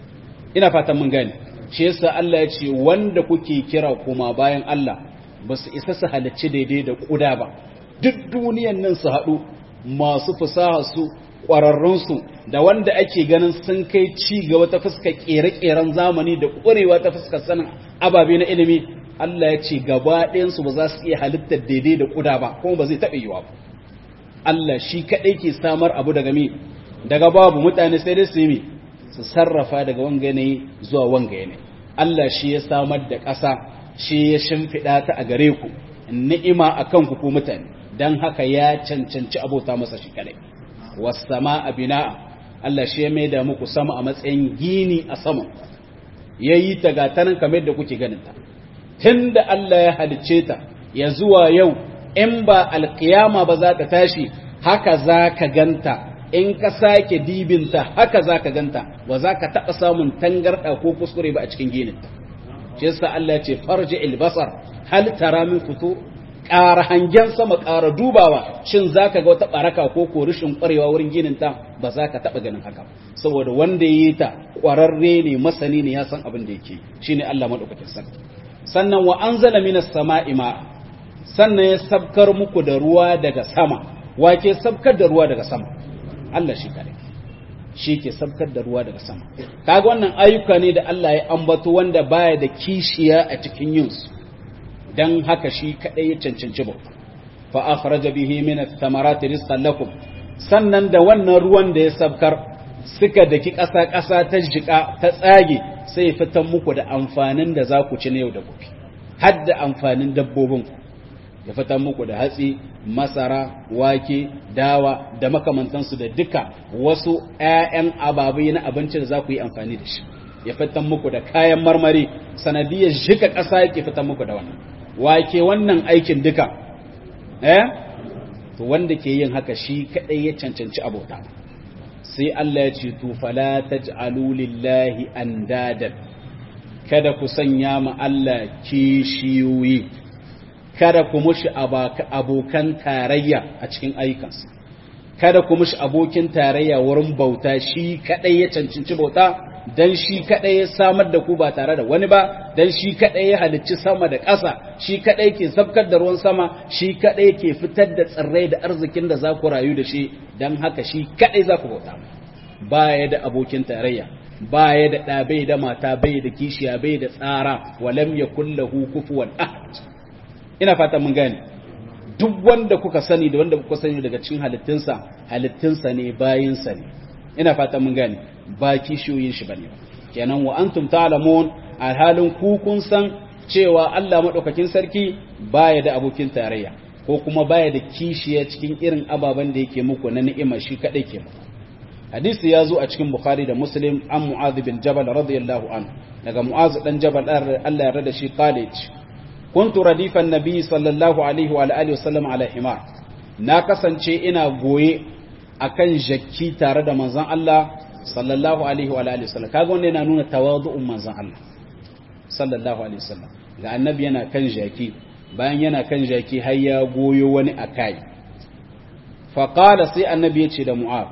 ina fata mun gane shi yasa Allah ya ce wanda kuke kira kuma bayan Allah ba su isa su halicci daidai da kuda ba duk duniyan nan su haɗu masu fasaha su ƙwararrunsu da wanda ake ganin sun kai ci gaba ta fuskar ƙere-ƙeren zamani da ƙwarewa ta fuskar sanin ababe na ilimi Allah ya ce gaba ɗayansu ba za su iya halittar daidai da ƙuda ba kuma ba zai taɓa yiwa ba Allah shi kaɗai ke samar abu daga babu mutane sai dai su yi su sarrafa daga wanga yanayi zuwa wanga yanayi Allah shi ya samar da ƙasa shi ya shimfiɗa ta a gare ku ni'ima a kanku ko mutane don haka ya cancanci abota masa shi kaɗai wasama a bina'a Allah shi ya maida muku sama a matsayin gini a saman ya yi ta gatanan kamar yadda kuke ganinta tun da Allah ya halicce ta ya zuwa yau in ba alkiyama ba za ta tashi haka za ka ganta in ka sake dibinta haka za ka ganta ba za ka taɓa samun tangarɗa ko kuskure ba a cikin gininta shi yasa Allah ya ce farji albasar hal tara min futur ƙara hangen sama ƙara dubawa shin za ka ga wata ɓaraka ko rishin ƙwarewa wurin gininta ba za ka taɓa ganin haka saboda wanda ya yi ta ƙwararre ne masani ne ya san abin da yake shi ne Allah maɗaukakin sarki sannan wa an zala minas sama'i ma sannan ya sabkar muku da ruwa daga sama wa ke sabkar da ruwa daga sama Allah shi kare shi ke sabkar da ruwa daga sama kaga wannan ayyuka ne da Allah ya ambato wanda baya da kishiya a cikin yinsu dan haka shi kadai ya cancanci ba fa akhraja bihi min ath-thamarati rizqan lakum sannan da wannan ruwan da ya sabkar suka daki ƙasa ta jika ta tsage sai fitan muku da amfanin da za ku ci na yau da gobe har da amfanin dabbobin ku ya fitan muku da hatsi masara wake dawa da makamantansu da duka wasu ƴaƴan ababai na abinci da za ku yi amfani da shi ya fitan muku da kayan marmari sanadiyar jika ƙasa yake fitan muku da wannan wake wannan aikin duka to wanda ke yin haka shi kadai ya cancanci abota sai Allah ya ce to fala taj'alu lillahi andadan kada ku sanya ma Allah kishiyoyi kada ku mushi abokan tarayya a cikin ayyukansa kada ku mushi abokin tarayya wurin bauta shi kadai ya cancanci bauta dan shi kadai ya samar da ku ba tare da wani ba dan shi kadai ya halicci sama da ƙasa shi kadai ke sabkar da ruwan sama shi kadai ke fitar da tsirrai da arzikin da za ku rayu da shi dan haka shi kadai za ku bauta baya da abokin tarayya baya da ɗa bai da mata bai da kishiya bai da tsara walam yakul lahu kufuwan ahad ina fata mun gane duk wanda kuka sani da wanda kuka sani daga cikin halittunsa ne bayinsa ne ina fata mun gane ba kishiyoyin shi bane kenan wa antum ta'lamun alhalin ku kun san cewa Allah madaukakin sarki baya da abokin tarayya ko kuma baya da kishiya cikin irin ababen da yake muku na ni'ima shi kadai ke muku hadisi ya zo a cikin Bukhari da Muslim an Mu'adh bin Jabal radiyallahu anhu daga Mu'adh dan Jabal Allah ya rada shi college kuntu radifan nabi sallallahu alaihi wa alihi wasallam ala himar na kasance ina goye akan jakki tare da manzon Allah sallallahu alaihi wa alihi wasallam kaga wannan yana nuna tawadu'un manzon Allah sallallahu alaihi wasallam ga annabi yana kan jaki bayan yana kan jaki har ya goyo wani akai fa qala sai annabi ya ce da Mu'adh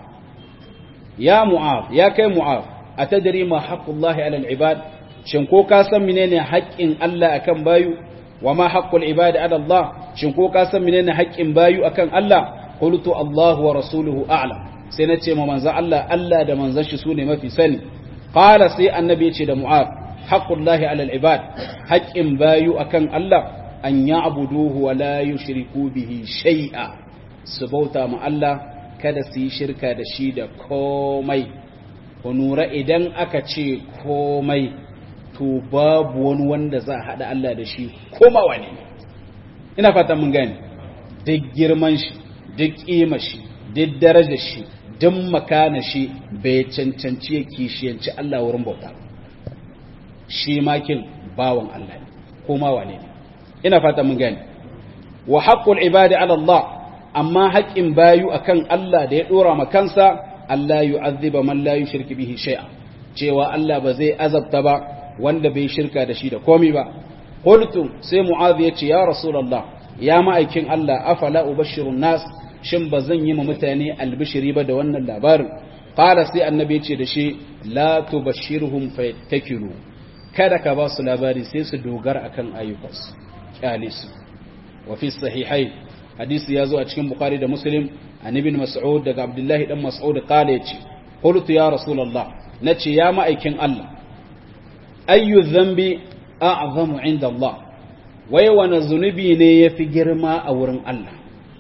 ya kai Mu'adh atadri ma haqqullahi ala al-ibad shin ko ka san menene haƙƙin Allah akan bayu wa ma haqqul ibadi ala Allah shin ko ka san menene haƙƙin bayu akan Allah qultu Allah wa rasuluhu a'lam sai nace ma manzon Allah da manzon shi sune mafi sani qala sai annabi ya ce da Mu'adh haqqullahi ala al-ibad haƙƙin bayu akan Allah an ya'buduhu wa la yushriku bihi shay'a su bauta ma Allah kada su yi shirka da shi da komai ku nura idan aka ce komai to babu wani wanda za a haɗa Allah da shi koma wani ina fata mun gane duk girman shi duk kima shi duk darajar shi duk makana shi bai cancanci ya kishiyanci Allah wurin bauta shi makin bawan Allah ne kuma wane ne ina fata mun gane wa haqqul ibadi ala Allah amma haƙƙin bayu akan Allah da ya dora ma kansa Allah yu'azziba man la yushriku bihi shay'a cewa Allah ba zai azabta ba wanda bai shirka da shi da komai ba qultu sai mu'adh ya ce ya rasulullah ya ma'aikin Allah afala ubashshirun nas shin ba zan yi ma mutane albishiri ba da wannan labarin qala sai annabi ya ce da shi la tubashshirhum fayattakilu kada ka ba su labari sai su dogara akan ayyukansu kyale su wa fi sahihai hadisi yazo a cikin bukhari da muslim an ibn mas'ud daga abdullahi dan mas'ud qala yace qultu ya rasulullah nace ya ma'aikin Allah ayyu dhanbi a'zamu inda Allah wai wani zunubi ne yafi girma a wurin Allah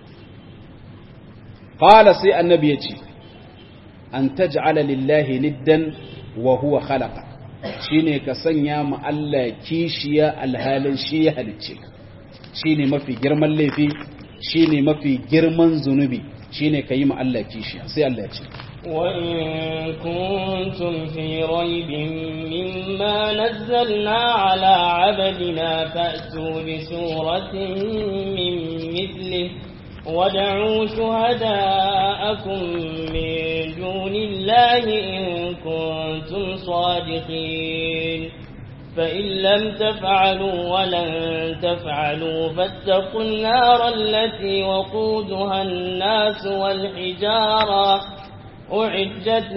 qala sai annabi yace an taj'ala lillahi niddan wa huwa khalaqa shine ka sanya mu Allah kishiya alhalin shi ya halicce shine mafi girman laifi shine mafi girman zunubi shine kayi mu Allah kishiya sai Allah ya ce وإن كنتم في ريب مما نزلنا على عبدنا فأتوا بسورة من مثله وادعوا شهداءكم من دون الله إن كنتم صادقين فإن لم تفعلوا ولن تفعلوا فاتقوا النار التي وقودها الناس والحجارة أعدت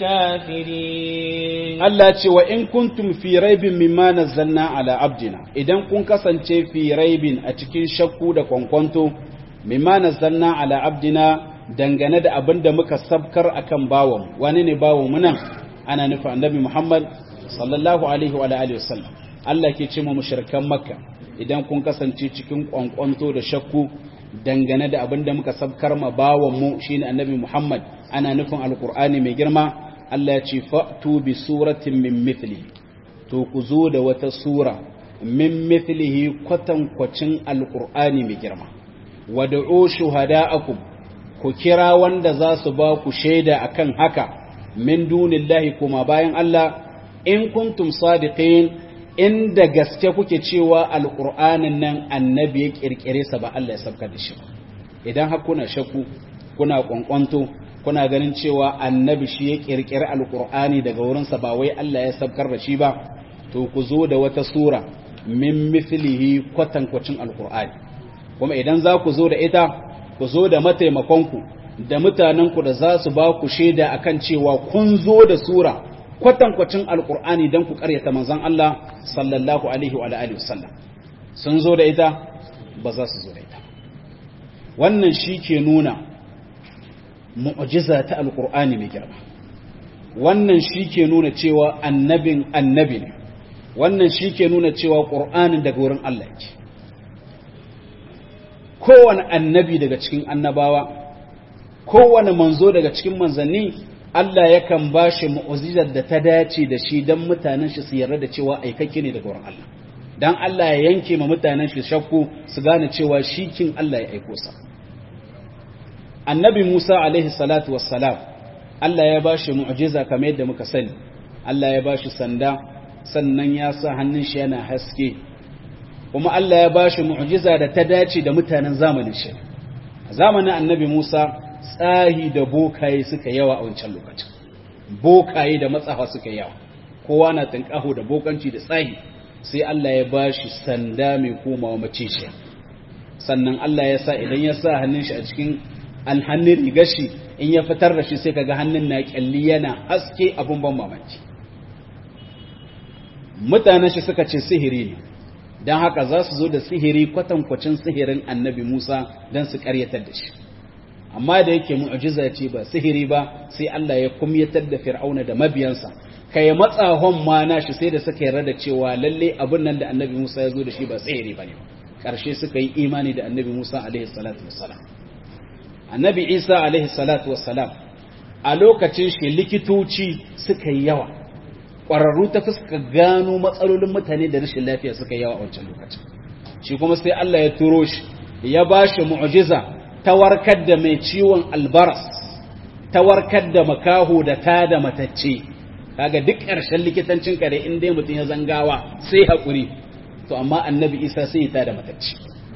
للكافرين Allah ce wa in kuntum fi raibin mimma nazzalna ala abdina idan kun kasance fi raibin a cikin shakku da kwankwanto mimma nazzalna ala abdina dangane da abin da muka sabkar akan bawon wani ne bawon munan ana nufi annabi Muhammad sallallahu alaihi wa alihi wasallam Allah ke ce mu mushrikan makka idan kun kasance cikin kwankwanto da shakku dangane da abin da muka sabkar ma bawon mu shine annabi Muhammad ana nufin alqur'ani mai girma Allah ya ce fa'tu bi suratin min mithlihi to ku zo da wata sura min mithlihi kwatankwacin alqur'ani mai girma wad'u shuhada'akum ku kira wanda za su ba ku shaida akan haka min dunillahi kuma bayan Allah in kuntum sadiqin inda gaske kuke cewa alqur'anin nan annabi ya kirkire sa ba Allah ya sabka da shi idan har kuna shakku kuna kwankwanto kuna ganin cewa annabi shi ya kirkire alqur'ani daga wurin sa ba wai Allah ya sabkar da shi ba to ku zo da wata sura min mithlihi kwatankwacin alqur'ani kuma idan za ku zo da ita ku zo da mataimakonku da mutanenku da za su ba ku shaida akan cewa kun zo da sura kwatankwacin alkur'ani don ku karyata manzon Allah sallallahu alaihi wa alihi wasallam sun zo da ita ba za su zo da ita wannan shi ke nuna mu'jiza ta alkur'ani mai girma wannan shi ke nuna cewa annabin annabi ne wannan shi ke nuna cewa qur'anin daga wurin Allah yake kowane annabi daga cikin annabawa kowane manzo daga cikin manzanni Allah yakan ba shi mu'jizar da ta dace da shi don mutanen shi su yarda da cewa aikakke ne daga wurin Allah dan Allah ya yanke ma mutanen shi shakku su gane cewa shi kin Allah ya aiko sa annabi Musa alaihi salatu wassalam Allah ya ba shi mu'jiza kamar yadda muka sani Allah ya ba shi sanda sannan ya sa hannun shi yana haske kuma Allah ya ba shi mu'jiza da ta dace da mutanen zamanin shi a zamanin annabi Musa tsahi da bokaye suka yawa a wancan lokacin bokaye da matsafa suka yawa kowa na tinkaho da bokanci da tsahi sai Allah ya ba shi sanda mai komawa maciciya sannan Allah ya sa idan ya sa hannun shi a cikin alhannun rigar shi in ya fitar da shi sai kaga hannun na kyalli yana haske abun ban mamaki mutanen shi suka ce sihiri ne don haka za su zo da sihiri kwatankwacin sihirin annabi Musa don su karyatar da shi amma da yake mu'jiza ce ba sihiri ba sai Allah ya kumyatar da Fir'auna da mabiyansa kai matsahon ma nashi sai da suka yarda da cewa lalle abun nan da annabi Musa ya zo da shi ba sihiri bane karshe suka yi imani da annabi Musa alaihi salatu wassalam annabi Isa alaihi salatu wassalam a lokacin shi likitoci suka yi yawa ƙwararru ta fuska gano matsalolin mutane da rashin lafiya suka yi yawa a wancan lokacin shi kuma sai Allah ya turo shi ya bashi mu'jiza ta warkar da mai ciwon albaras, ta warkar da makaho da ta da matacce. Kaga duk ƙarshen likitancin ka da in dai mutum ya zangawa sai haƙuri, to amma annabi Isa sai ya ta da matacce,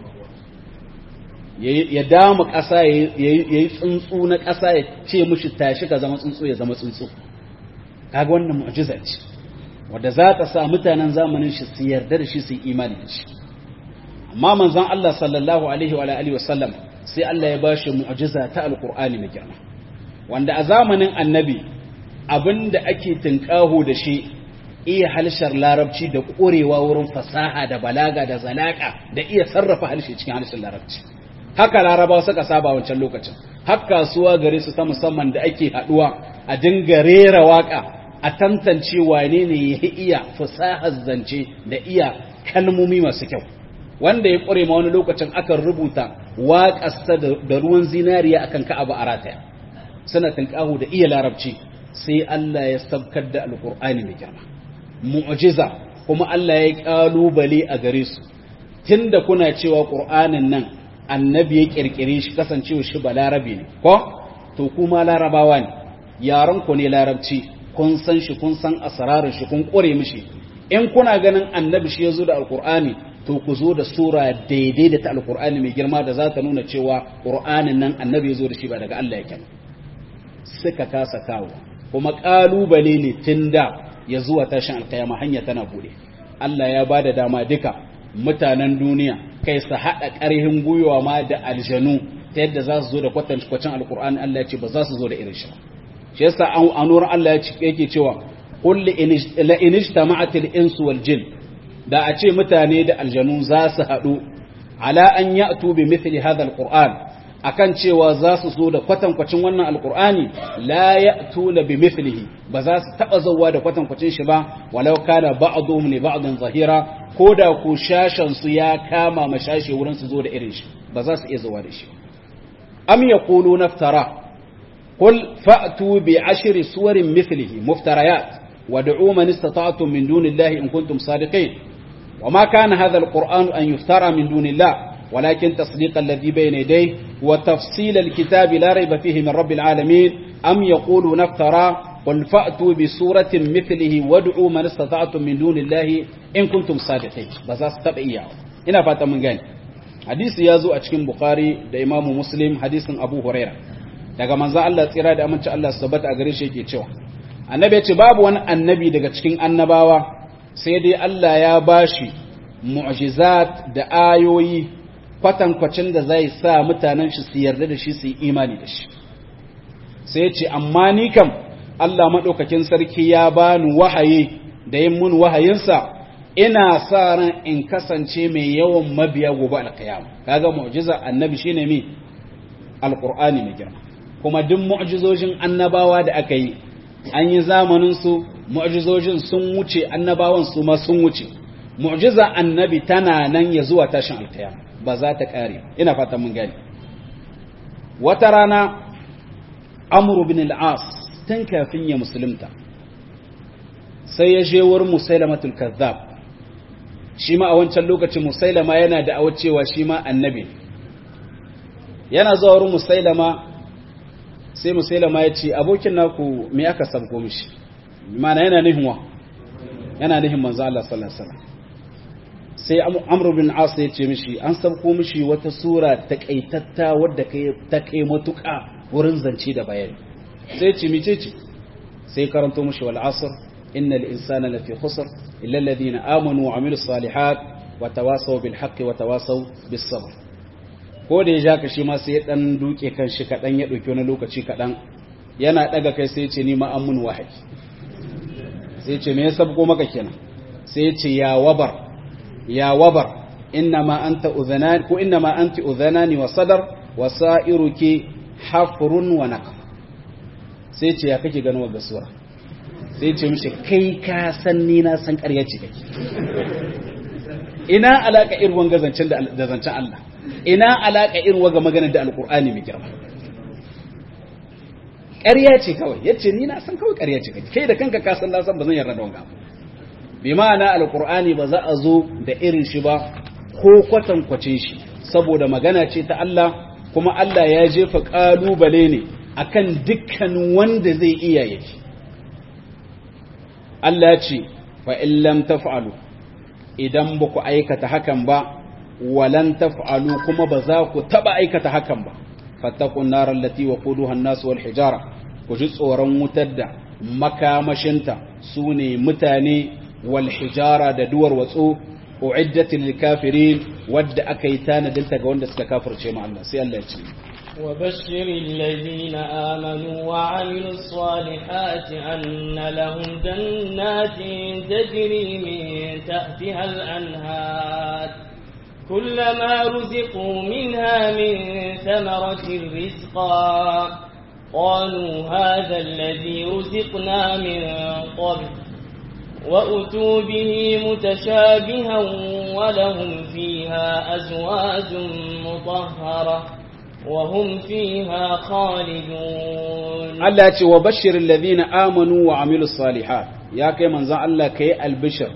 ya dama ƙasa, ya yi tsuntsu na ƙasa, ya ce mushi tashi ka zama tsuntsu, ya zama tsuntsu. Kaga wannan mu'jiza ce wadda za ta sa mutanen zamanin shi su yarda da shi, su yi imani da shi. Amma manzon Allah sallallahu alaihi wa alihi wasallam sai Allah ya bashi mu'jiza ta alqur'ani mai girma, wanda a zamanin annabi abinda ake tinkaho da shi iya halshar larabci da ƙorewa wurin fasaha da balaga da zalaka da iya sarrafa harshe cikin harshen larabci. Haka larabawa suka saba wancan lokacin, har kasuwa gare su ta musamman da ake haduwa a dinga rera waka a tantance wane ne ya iya fasahar zance da iya kalmomi masu kyau. Wanda ya ƙware ma wani lokacin akan rubuta waƙarsa da ruwan zinariya akan Ka'aba a rataya, suna tinkaho da iya larabci. Sai Allah ya sabkar da alƙur'ani mai girma, mu'jiza, kuma Allah ya ƙalubale a gare su, tunda kuna cewa ƙur'anin nan annabi ya ƙirƙire shi, kasancewa shi ba larabi ne ko, to kuma larabawa ne, yaran ku ne larabci, kun san shi, kun san asararin shi, kun ƙware mishi. In kuna ganin annabi shi ya zo da alƙur'ani, to ku zo da sura daidai da ta alƙur'ani mai girma da za ta nuna cewa ƙur'anin nan annabi ya zo da shi ba daga Allah yake. Suka kasa kawo, kuma ƙalubale ne tun da ya zuwa tashin alkayama, hanya tana bude. Allah ya ba da dama duka mutanen duniya kai su haɗa ƙarhin gwiwa ma da aljanu ta yadda za su zo da kwatankwacin alƙur'ani. Allah ya ce ba za su zo da irin shi. Shi yasa a nurin Allah yake cewa qul la in ijtama'atil insu wal jin, da a ce mutane da aljanu za su haɗu ala an ya'tu bi mithli hadha alquran, akan cewa za su zo da kwatankwacin wannan alqur'ani, la ya'tuna bi mithlihi, ba za su taba zuwa da kwatankwacin shi ba, walau kana ba'dhum li ba'dhin zahira, koda ku shashan su ya kama mashashi wurin su zo da irin shi, ba za su iya zuwa da shi. Am yaquluna iftara, qul fa'tu bi 10 suwarin mithlihi muftariyat wad'u man istata'tum min dunillahi in kuntum sadiqin. وما كان هذا القرآن أن يفترى من دون الله ولكن تصديق الذي بين يديه وتفصيل الكتاب لا ريب فيه من رب العالمين. أم يقولون افترى قل فأتوا بسورة مثله وادعوا من استطعتم من دون الله إن كنتم صادقين. بس استبعيا هنا فاتا من غاني حديث يازو أشكين بخاري دا إمام مسلم حديث أبو هريرة daga manzo Allah tsira da aminci Allah subhanahu a gare shi yake cewa annabi ya ce babu wani annabi daga cikin annabawa sai dai Allah ya bashi mu'jizat da ayoyi kwatankwacin da zai sa mutanen shi su yarda da shi su yi imani da shi. Sai ya ce amma ni kam Allah madaukakin sarki ya bani wahayi da yin mun wahayinsa, ina sa ran in kasance mai yawan mabiya gobe alkiyama. Kaga mu'jiza annabi shine mi alqur'ani mai girma, kuma duk mu'jizojin annabawa da aka yi an yi zamanin su, mu'jizojin sun wuce, annabawan su ma sun wuce. Mu'jiza annabi tana nan ya zuwa tashin alkiyama, ba za ta kare. Ina fatan mun gani. Wata rana Amr ibn al-As tun kafin ya musulunta sai ya je wurin Musailamatul Kazzab. Shi ma a wancan lokacin Musailama yana da cewa shi ma annabi. Yana zuwa wurin Musailama, sai Musailama ya ce abokin naku me aka sabko mishi, mana yana nihin wa, yana nihin manzo Allah sallallahu alaihi wasallam. Sai Amr bin As ya ce mishi an sabko mishi wata sura takaitatta wadda ta kai matuƙa wurin zance da bayani. Sai ce mice ce, sai karanto mishi wal asr innal insana lafi khusr illa alladhina amanu wa amilus salihat wa tawasaw bil haqqi wa tawasaw bis sabr. Ko da ya ja ka shi ma sai ya dan duke kan shi kadan, ya dauki wani lokaci kadan, yana daga kai sai ya ce ni ma an mun wahayi. Sai ya ce me ya sabko maka kenan? Sai ya ce ya wabar innama anta udhanani ko innama anti udhanani wa sadar wa sa'iruki hafrun wa naqab. Sai ya ce ya kake ganin wannan sura? Sai ya ce mishi kai ka san ni na san ƙarya ce kake. Ina alaka irwan gazancin da zancen Allah, ina alaka irwa ga maganar da alqur'ani mai girma. Ƙarya ce kawai, yace ni na san kawai ƙarya ce kake, kai da kanka ka san na san bazan yarda da wannan. Bi ma'ana alqur'ani ba za a zo da irin shi ba ko kwatankwacin shi saboda magana ce ta Allah kuma Allah ya jefa kalubale ne akan dukkan wanda zai iya yake Allah ya ce fa in lam taf'alu idan ba ku aikata hakan ba walan taf'alu kuma ba za ku taba aikata hakan ba fattaqun nar allati waquduha an-nas wal hijara ku ji tsoron wutar da makamashinta sune mutane wal hijara da duwar watsu uiddatil lil kafirin wadda akai tanadinta ga wanda suka kafirce ma Allah sai Allah ya ce وبشر الذين آمنوا وعملوا الصالحات أن لهم جنات تجري من تحتها الأنهار كلما رزقوا منها من ثمرة رزقا قالوا هذا الذي رزقنا من قبل وأتوا به متشابها ولهم فيها أزواج مطهرة وهم فيها خالدون الله يقول وبشر الذين آمنوا وعملوا الصالحات يا كي منزع الله كي البشر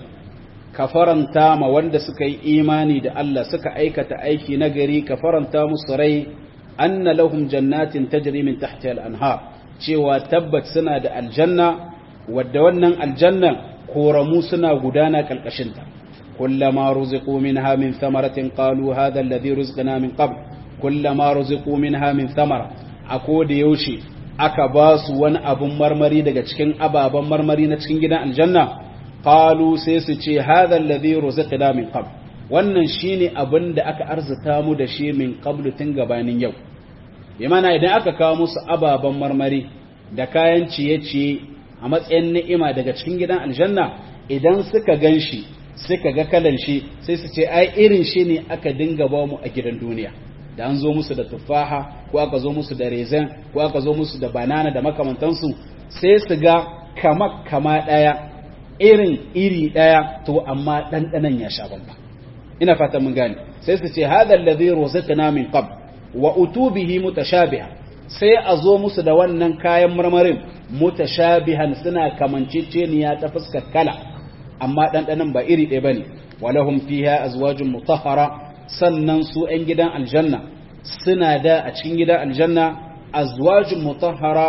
كفرن تام وند سكي إيماني دا الله سكا أيكة أيكي نجري كفرن تام الصري أن لهم جنات تجري من تحتها الأنهار شوى تبت سنة دا الجنة ودونا الجنة كورمو سنة غدانا كالقشنة كلما رزقوا منها من ثمرة قالوا هذا الذي رزقنا من قبل kullama ruziqu minha min thamara da yaushe aka ba su wani abun marmari daga cikin ababan marmari na cikin gidan aljanna qalu sai su ce hadha alladhi ruziqna min qabl wannan shine abin da aka arzuta mu da shi min qabl tun gabanin yau yamana idan aka kawo musu ababan marmari da kayan ciye-ciye a matsayin ni'ima daga cikin gidan aljanna idan suka ganshi suka ga kalan shi sai su ce ai irin shi ne aka dinga ba mu a gidan duniya da an zo musu da tufaha ko aka zo musu da rezen ko aka zo musu da banana da makamantansu sai su ga kama daya irin iri daya to amma dandanan ya sha bamba ina fatan mun gane sai su ce hadha alladhi ruziqna min qabl wa utubihi mutashabiha sai a zo musu da wannan kayan marmarin mutashabihan suna kamanceceniya ta fuskar kala amma dandanan ba iri ɗaya bane walahum fiha azwajun mutahhara sannan su ‘yan gidan aljanna suna da a cikin gidan aljanna azwajin mutahhara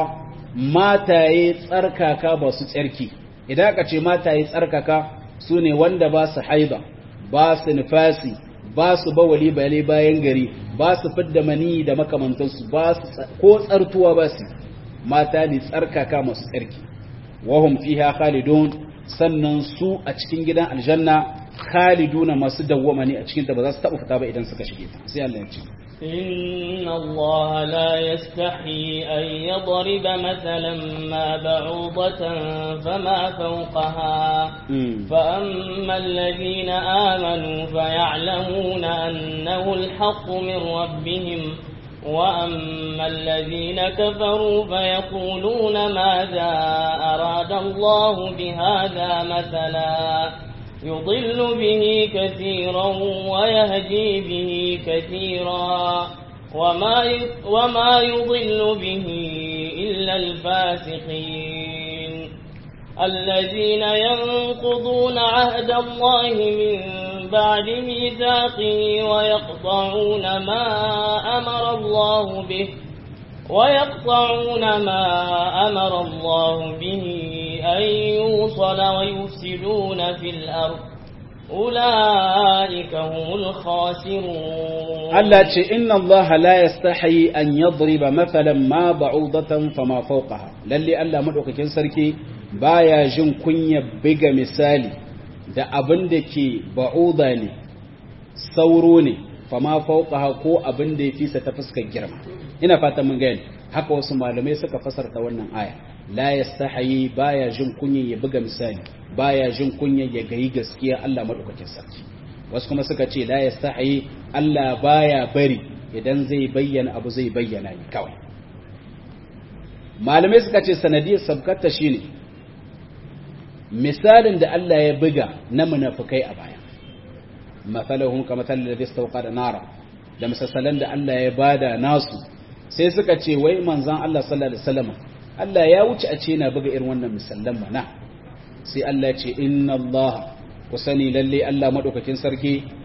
mataye tsarkaka ba su tsarki idan aka ce mataye tsarkaka su ne wanda ba su haiba ba su nifasi ba su bawali bale bayan gari ba su fidda mani da makamantansu ba su ko tsartuwa ba su mata ne tsarkaka masu tsarki wahum fiha khalidun sannan su a cikin gidan aljanna khaliduna masu dawwama ne a cikin ta ba za su taba fita ba idan suka shige ta sai Allah ya ce inna Allah la yastahi an yadriba mathalan ma ba'udatan fama fawqaha fa amma alladhina amanu faya'lamuna annahu al-haqq min rabbihim وأما الذين كفروا فيقولون ماذا أراد الله بهذا مثلا يضل به كثيرا ويهدي به كثيرا وما يضل به إلا الفاسقين الذين ينقضون عهد الله من بعد ميثاقه ويقطعون ما أمر الله به أن يوصل ويفسدون في الأرض أولئك هم الخاسرون التي إن الله لا يستحي أن يضرب مثلا ما بعوضة فما فوقها للي ألا مدعوك كنسركي بايا جن كنيا بيغا مثالي da abin da ke ba'uda ne sauro ne fama fauqaha ko abin da yafi sa ta fuskar girma ina fata mun gani haka wasu malamai suka fasarta wannan aya la yastahi baya jin kunyan ya buga misali baya jin kunyan ya gayi gaskiya Allah madaukakin sarki wasu kuma suka ce la yastahi Allah baya bari idan zai bayyana abu zai bayyana ne kawai malamai suka ce sanadiyar sabkata shine misalin da Allah ya buga na munafikai a baya mathalahum kamathalil ladhi istawqada nara da misalan da Allah ya bada nasu sai suka ce wai manzon Allah sallallahu alaihi wasallam Allah ya wuce a ce na buga irin wannan misalan mana sai Allah ya ce inna Allah ku sani lalle Allah madaukakin sarki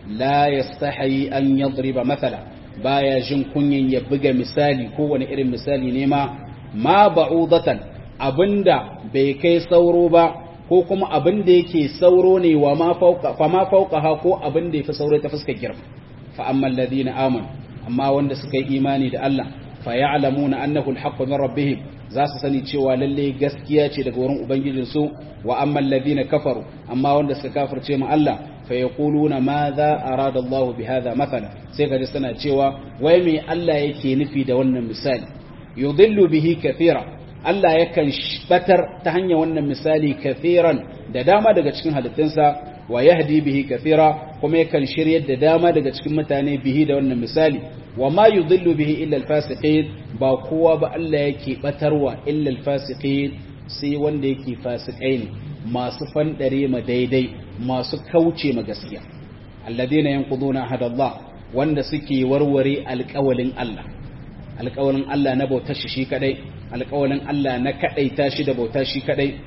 la yastahi an yadriba mathala baya jin kunyin ya buga misali kowane irin misali ne ma ba'udatan abinda bai kai sauro ba ko kuma abinda yake sauro ne wa ma fauqaha ko abinda yafi sauro ta fuskar girma fa amma alladhina amanu amma wanda suka yi imani da Allah fa ya'lamuna annahu alhaqqu min rabbihim za su sani cewa lalle gaskiya ce daga wurin ubangijinsu wa amma alladhina kafaru amma wanda suka kafirce mu Allah fa yaquluna madha arada Allah bi hadha mathala sai kaji suna cewa wai me Allah yake nufi da wannan misali yudillu bihi kathira Allah yakan batar ta hanyar wannan misali kathiran da dama daga cikin halittunsa wa yahdi bihi kathira kuma yakan shiryar da dama daga cikin mutane bihi da wannan misali wa ma yudillu bihi illa al-fasiqin ba kowa ba Allah yake batarwa illa al-fasiqin sai wanda yake fasikai ne masu fandare ma daidai masu kauce ma gaskiya alladheena yanquduna ahadallah wanda suke warware alƙawalin Allah alƙawalin Allah na bautar shi kadai alƙawalin Allah na kadaita shi da bauta shi kadai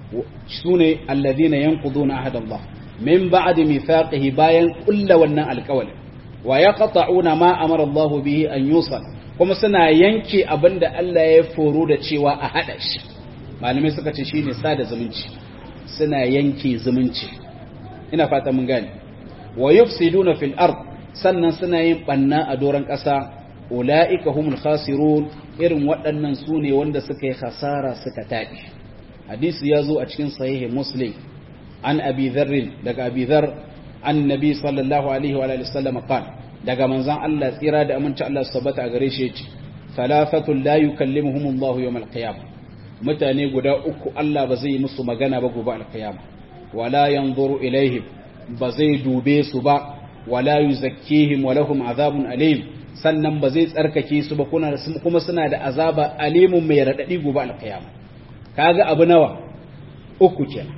sune alladheena yanquduna ahadallah min ba'di mithaqihi bayan kullu wannan alƙawalin wa yaqta'una ma amara Allah bihi an yusal kuma suna yanke abinda Allah ya foro da cewa a hada shi malamai suka ce shine sada zumunci suna yanke zumunci ina fata mun gane wa yufsiduna fil ard sannan suna yin banna a doran kasa ulaika humul khasirun irin waɗannan sune wanda suka yi khasara suka tabi hadisi yazo a cikin sahih muslim an abi dharr daga abi dharr annabi sallallahu alaihi wa alihi wasallam qala daga manzon Allah tsira da aminci Allah subhanahu a gare shi yace thalathatul la yukallimuhum Allah yawm al-qiyamah mutane guda uku Allah ba zai musu magana ba gobe al-qiyamah wala yanzuru ilaihim ba zai dube su ba wala yuzakkihim wa lahum azabun alim sannan ba zai tsarkake su ba kuma suna da azaba alimun mai radadi gobe al-qiyamah kaga abu nawa uku kenan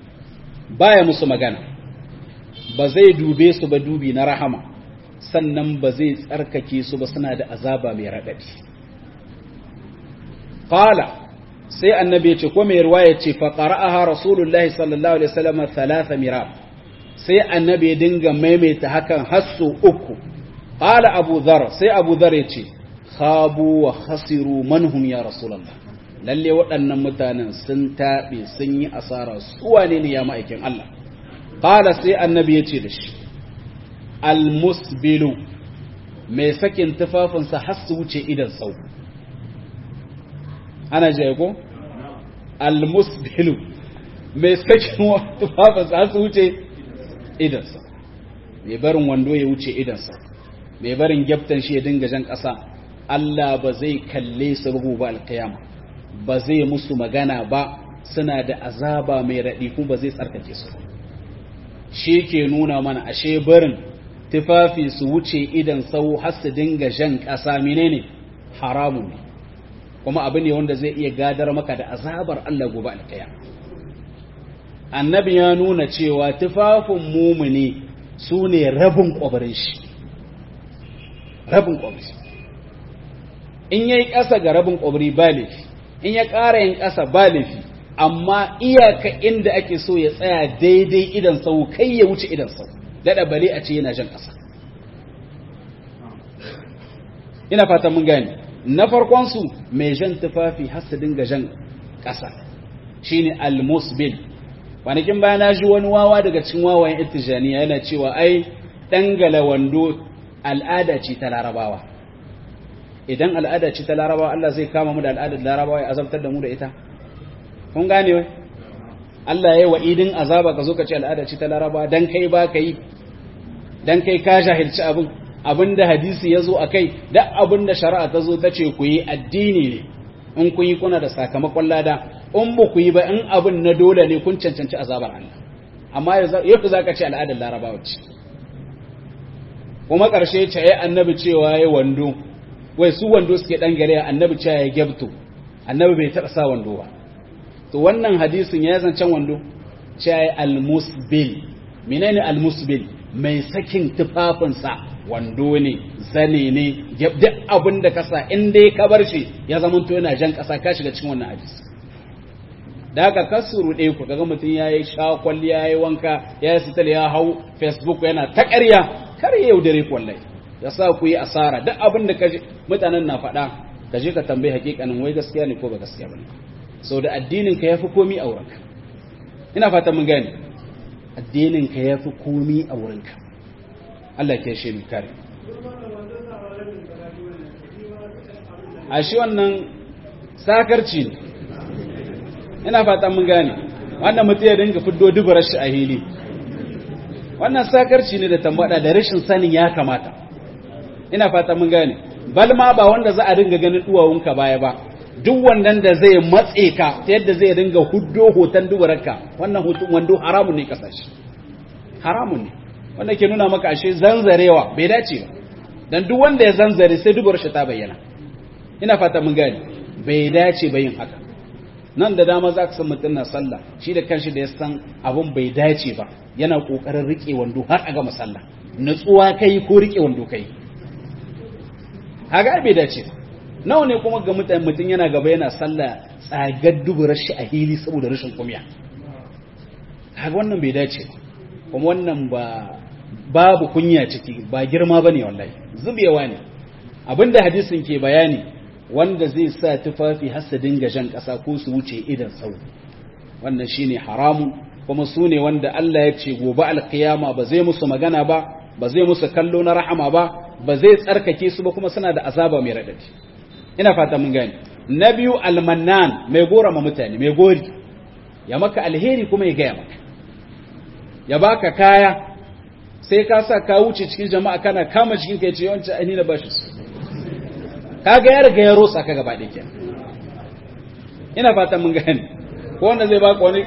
baya musu magana ba zai dube su ba dubi na rahama sannan ba zai tsarkake su ba suna da azaba mai raɗaɗi qala sai annabi ya ce ko mai riwaya ce fa qara'aha rasulullahi sallallahu alaihi wasallam thalatha mirab sai annabi ya dinga maimaita hakan hasu uku qala abu dhar sai abu dhar ya ce khabu wa khasiru man hum ya rasulullah lalle waɗannan mutanen sun tabe sun yi asara su wane ne ya ma'aikin Allah qala sai annabi ya ce da shi almusbilu mai sakin tufafinsa har su wuce idan sau ana jiya ko almusbilu mai sakin tufafinsa har su wuce idan sau mai barin wando ya wuce idan sau mai barin gyaftan shi ya dinga jan ƙasa Allah ba zai kalle su rubu ba alkiyama ba zai musu magana ba suna da azaba mai raɗi kuma ba zai tsarkake su shi ke nuna mana ashe barin tufafi su wuce idan sau har su dinga jan ƙasa menene haramun ne kuma abu ne wanda zai iya gadar maka da azabar Allah gobe alkaya annabi ya nuna cewa tufafin mumuni su ne rabin ƙwabarin shi rabin ƙwabari in yayi ƙasa ga rabin ƙwabari ba laifi in ya ƙara yin ƙasa ba laifi amma iyaka inda ake so ya tsaya daidai idan sau kai ya wuce idan sau daɗa bale a ce yana jan ƙasa ina fatan mun gane na farkonsu mai jan tufafi har su dinga jan ƙasa shine al-musbil kwanakin baya na ji wani wawa daga cikin wawayen ittijaniya yana cewa ai dangala wando al'ada ce ta larabawa idan al'ada ce ta larabawa Allah zai kama mu da al'adar larabawa ya azabtar da mu da ita kun gane wai Allah ya yi wa'idin azaba ka zo ka ce al'ada ce ta larabawa dan kai ba ka yi dan kai ka jahilci abinda hadisi ya zo a kai da abinda shari'a ta zo ta ce ku yi addini ne in kun yi kuna da sakamakon lada in ba ku yi ba in abin na dole ne kun cancanci azabar Allah amma yadda za ka ce al'adar larabawa ce kuma ƙarshe ce ya annabi cewa ya wando wai su wando suke ɗan gare annabi cewa ya gyabto annabi bai taɓa sa wando ba to wannan hadisin ya zancen wando cewa ya almusbil menene almusbil mai sakin tufafinsa wando ne zane ne duk abin da kasa in dai ka bar shi ya zama to yana jan ƙasa ka shiga cikin wannan hadisi da haka kasuru ɗaya ku kaga mutum ya yi shakwalli ya yi wanka ya yi sitar ya hau facebook yana ta ƙarya kar ya yaudare ku wallahi ya sa ku yi asara duk abin da mutanen na faɗa ka je ka tambayi hakikanin wai gaskiya ne ko ba gaskiya ba ne sau da addinin ka ya fi komi a wurinka ina fatan mun gane addinin ka ya fi komi a wurinka Allah ke shi mu kare a shi wannan sakarci ne ina fatan mun gane wannan mutum ya dinga fiddo dubarar shi a hili wannan sakarci ne da tambada da rashin sanin ya kamata ina fatan mun gane bal ma ba wanda za a dinga ganin duwawunka baya ba duk wannan da zai matse ka ta yadda zai dinga huddo hoton dubararka wannan hoton wando haramun ne kasashe haramun ne wanda ke nuna maka ashe zanzarewa bai dace ba dan duk wanda ya zanzare sai dubar shi ta bayyana ina fatan mun gane bai dace ba yin haka nan da dama za ka san mutum na sallah shi da kanshi da ya san abun bai dace ba yana kokarin rike wando har a gama sallah nutsuwa kai ko rike wando kai haga bai dace nawa ne kuma ga mutum yana gaba yana sallah tsagar duburar shi a hili saboda rashin kumiya haga wannan bai dace kuma wannan babu kunya ciki ba girma bane wallahi zubewa ne abinda hadisin ke bayani wanda zai sa tufafi har su dinga jan ƙasa ko su wuce idan sau wannan shine haramun kuma su ne wanda Allah ya ce gobe alkiyama ba zai musu magana ba ba zai musu kallo na rahama ba zai tsarkake su ba kuma suna da azaba mai radadi ina fata mun gane na biyu almannan mai gora ma mutane mai gori ya maka alheri kuma ya gaya maka ya baka kaya sai ka sa ka wuce cikin jama'a kana kama cikin kai ce yawanci ani na bashi su kaga ya riga ya rosa ka gaba ɗaya ina fatan mun gane ko wanda zai baka wani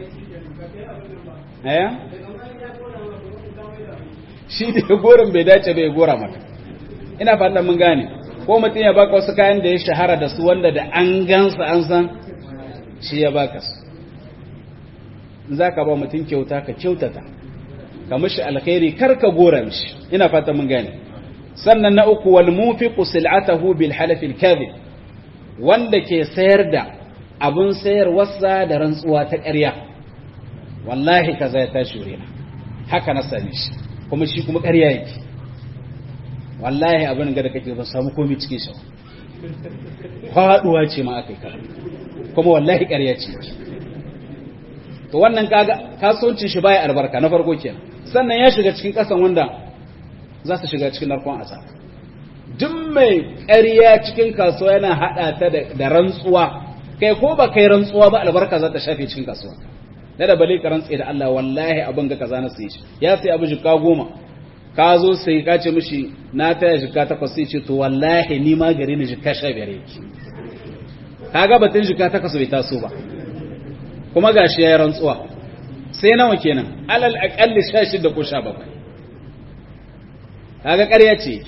shi da goron bai dace bai gora maka ina fatan mun gane ko mutum ya baka wasu kayan da ya shahara da su wanda da an gansa an san shi ya baka su za ka ba mutum kyauta ka kyautata ka mishi alkhairi kar ka gora mishi ina fatan mun gane sannan na uku wal munfiqu sil'atahu bil halaf al kadhib wanda ke sayar da abun sayar wasa da rantsuwa ta ƙarya wallahi kaza ya tashi wurina haka na sani shi kuma shi kuma ƙarya yake wallahi abin ga da kake ba samu komai cikin shi faduwa ce ma akai ka kuma wallahi ƙarya ce to wannan kaga kasuwancin shi baya albarka na farko kenan sannan ya shiga cikin kasan wanda za su shiga cikin narkon azab duk mai ƙarya cikin kasuwa yana hada ta da rantsuwa kai ko ba kai rantsuwa ba albarka za ta shafe cikin kasuwa da bale ka rantsi da Allah wallahi abin ga kaza na sai shi ya sai abu jika 10 ka zo sai ka ce mishi na taya jika 8 sai ce to wallahi ni ma gare ni jika 15 yake kaga batun jika 8 bai taso ba kuma gashi yayin rantsuwa sai nawa kenan alal aqalli 16 ko 17 kaga ƙarya ce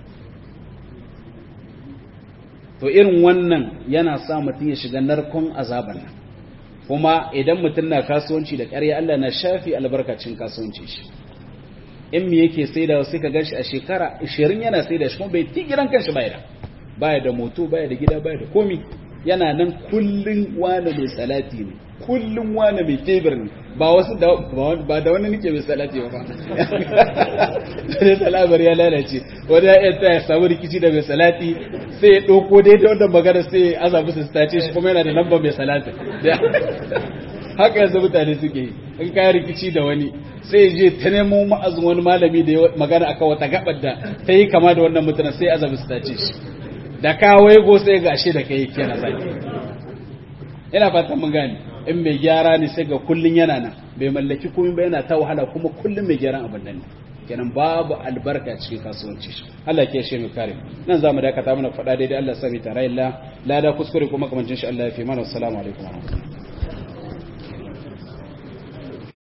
to irin wannan yana sa mutum ya shiga narkon azaban nan kuma idan mutum na kasuwanci da ƙarya Allah na shafi albarkacin kasuwanci shi in me yake saida sai ka ganshi a shekara 20 yana saida shi kuma bai tigiran kanshi baya da moto baya da gida baya da komi yana nan kullun wani mai salati ne kullun wani mai tebir ne ba da wani nake mai salati ba sai salabar ya lalace wani ya samu rikici da mai salati sai ya ɗauko daidai wanda magana sai ya azabi su tace shi kuma yana da lamba mai salati haka yanzu mutane suke yi in kayan rikici da wani sai je ta nemo ma'azin wani malami da ya magana akan wata gabar da ta yi kama da wannan mutane sai azabi su tace shi da kawai go sai ga shi da kai kenan sai ina fatan mun gane in mai gyara ne sai ga kullun yana nan bai mallaki komai ba yana ta wahala kuma kullun mai gyaran abin nan kenan babu albarka cikin kasuwanci shi Allah ke shi mu kare nan zamu dakata mana faɗa daidai Allah sami tare illa la da kuskure kuma kamancin shi Allah ya fi mana assalamu alaikum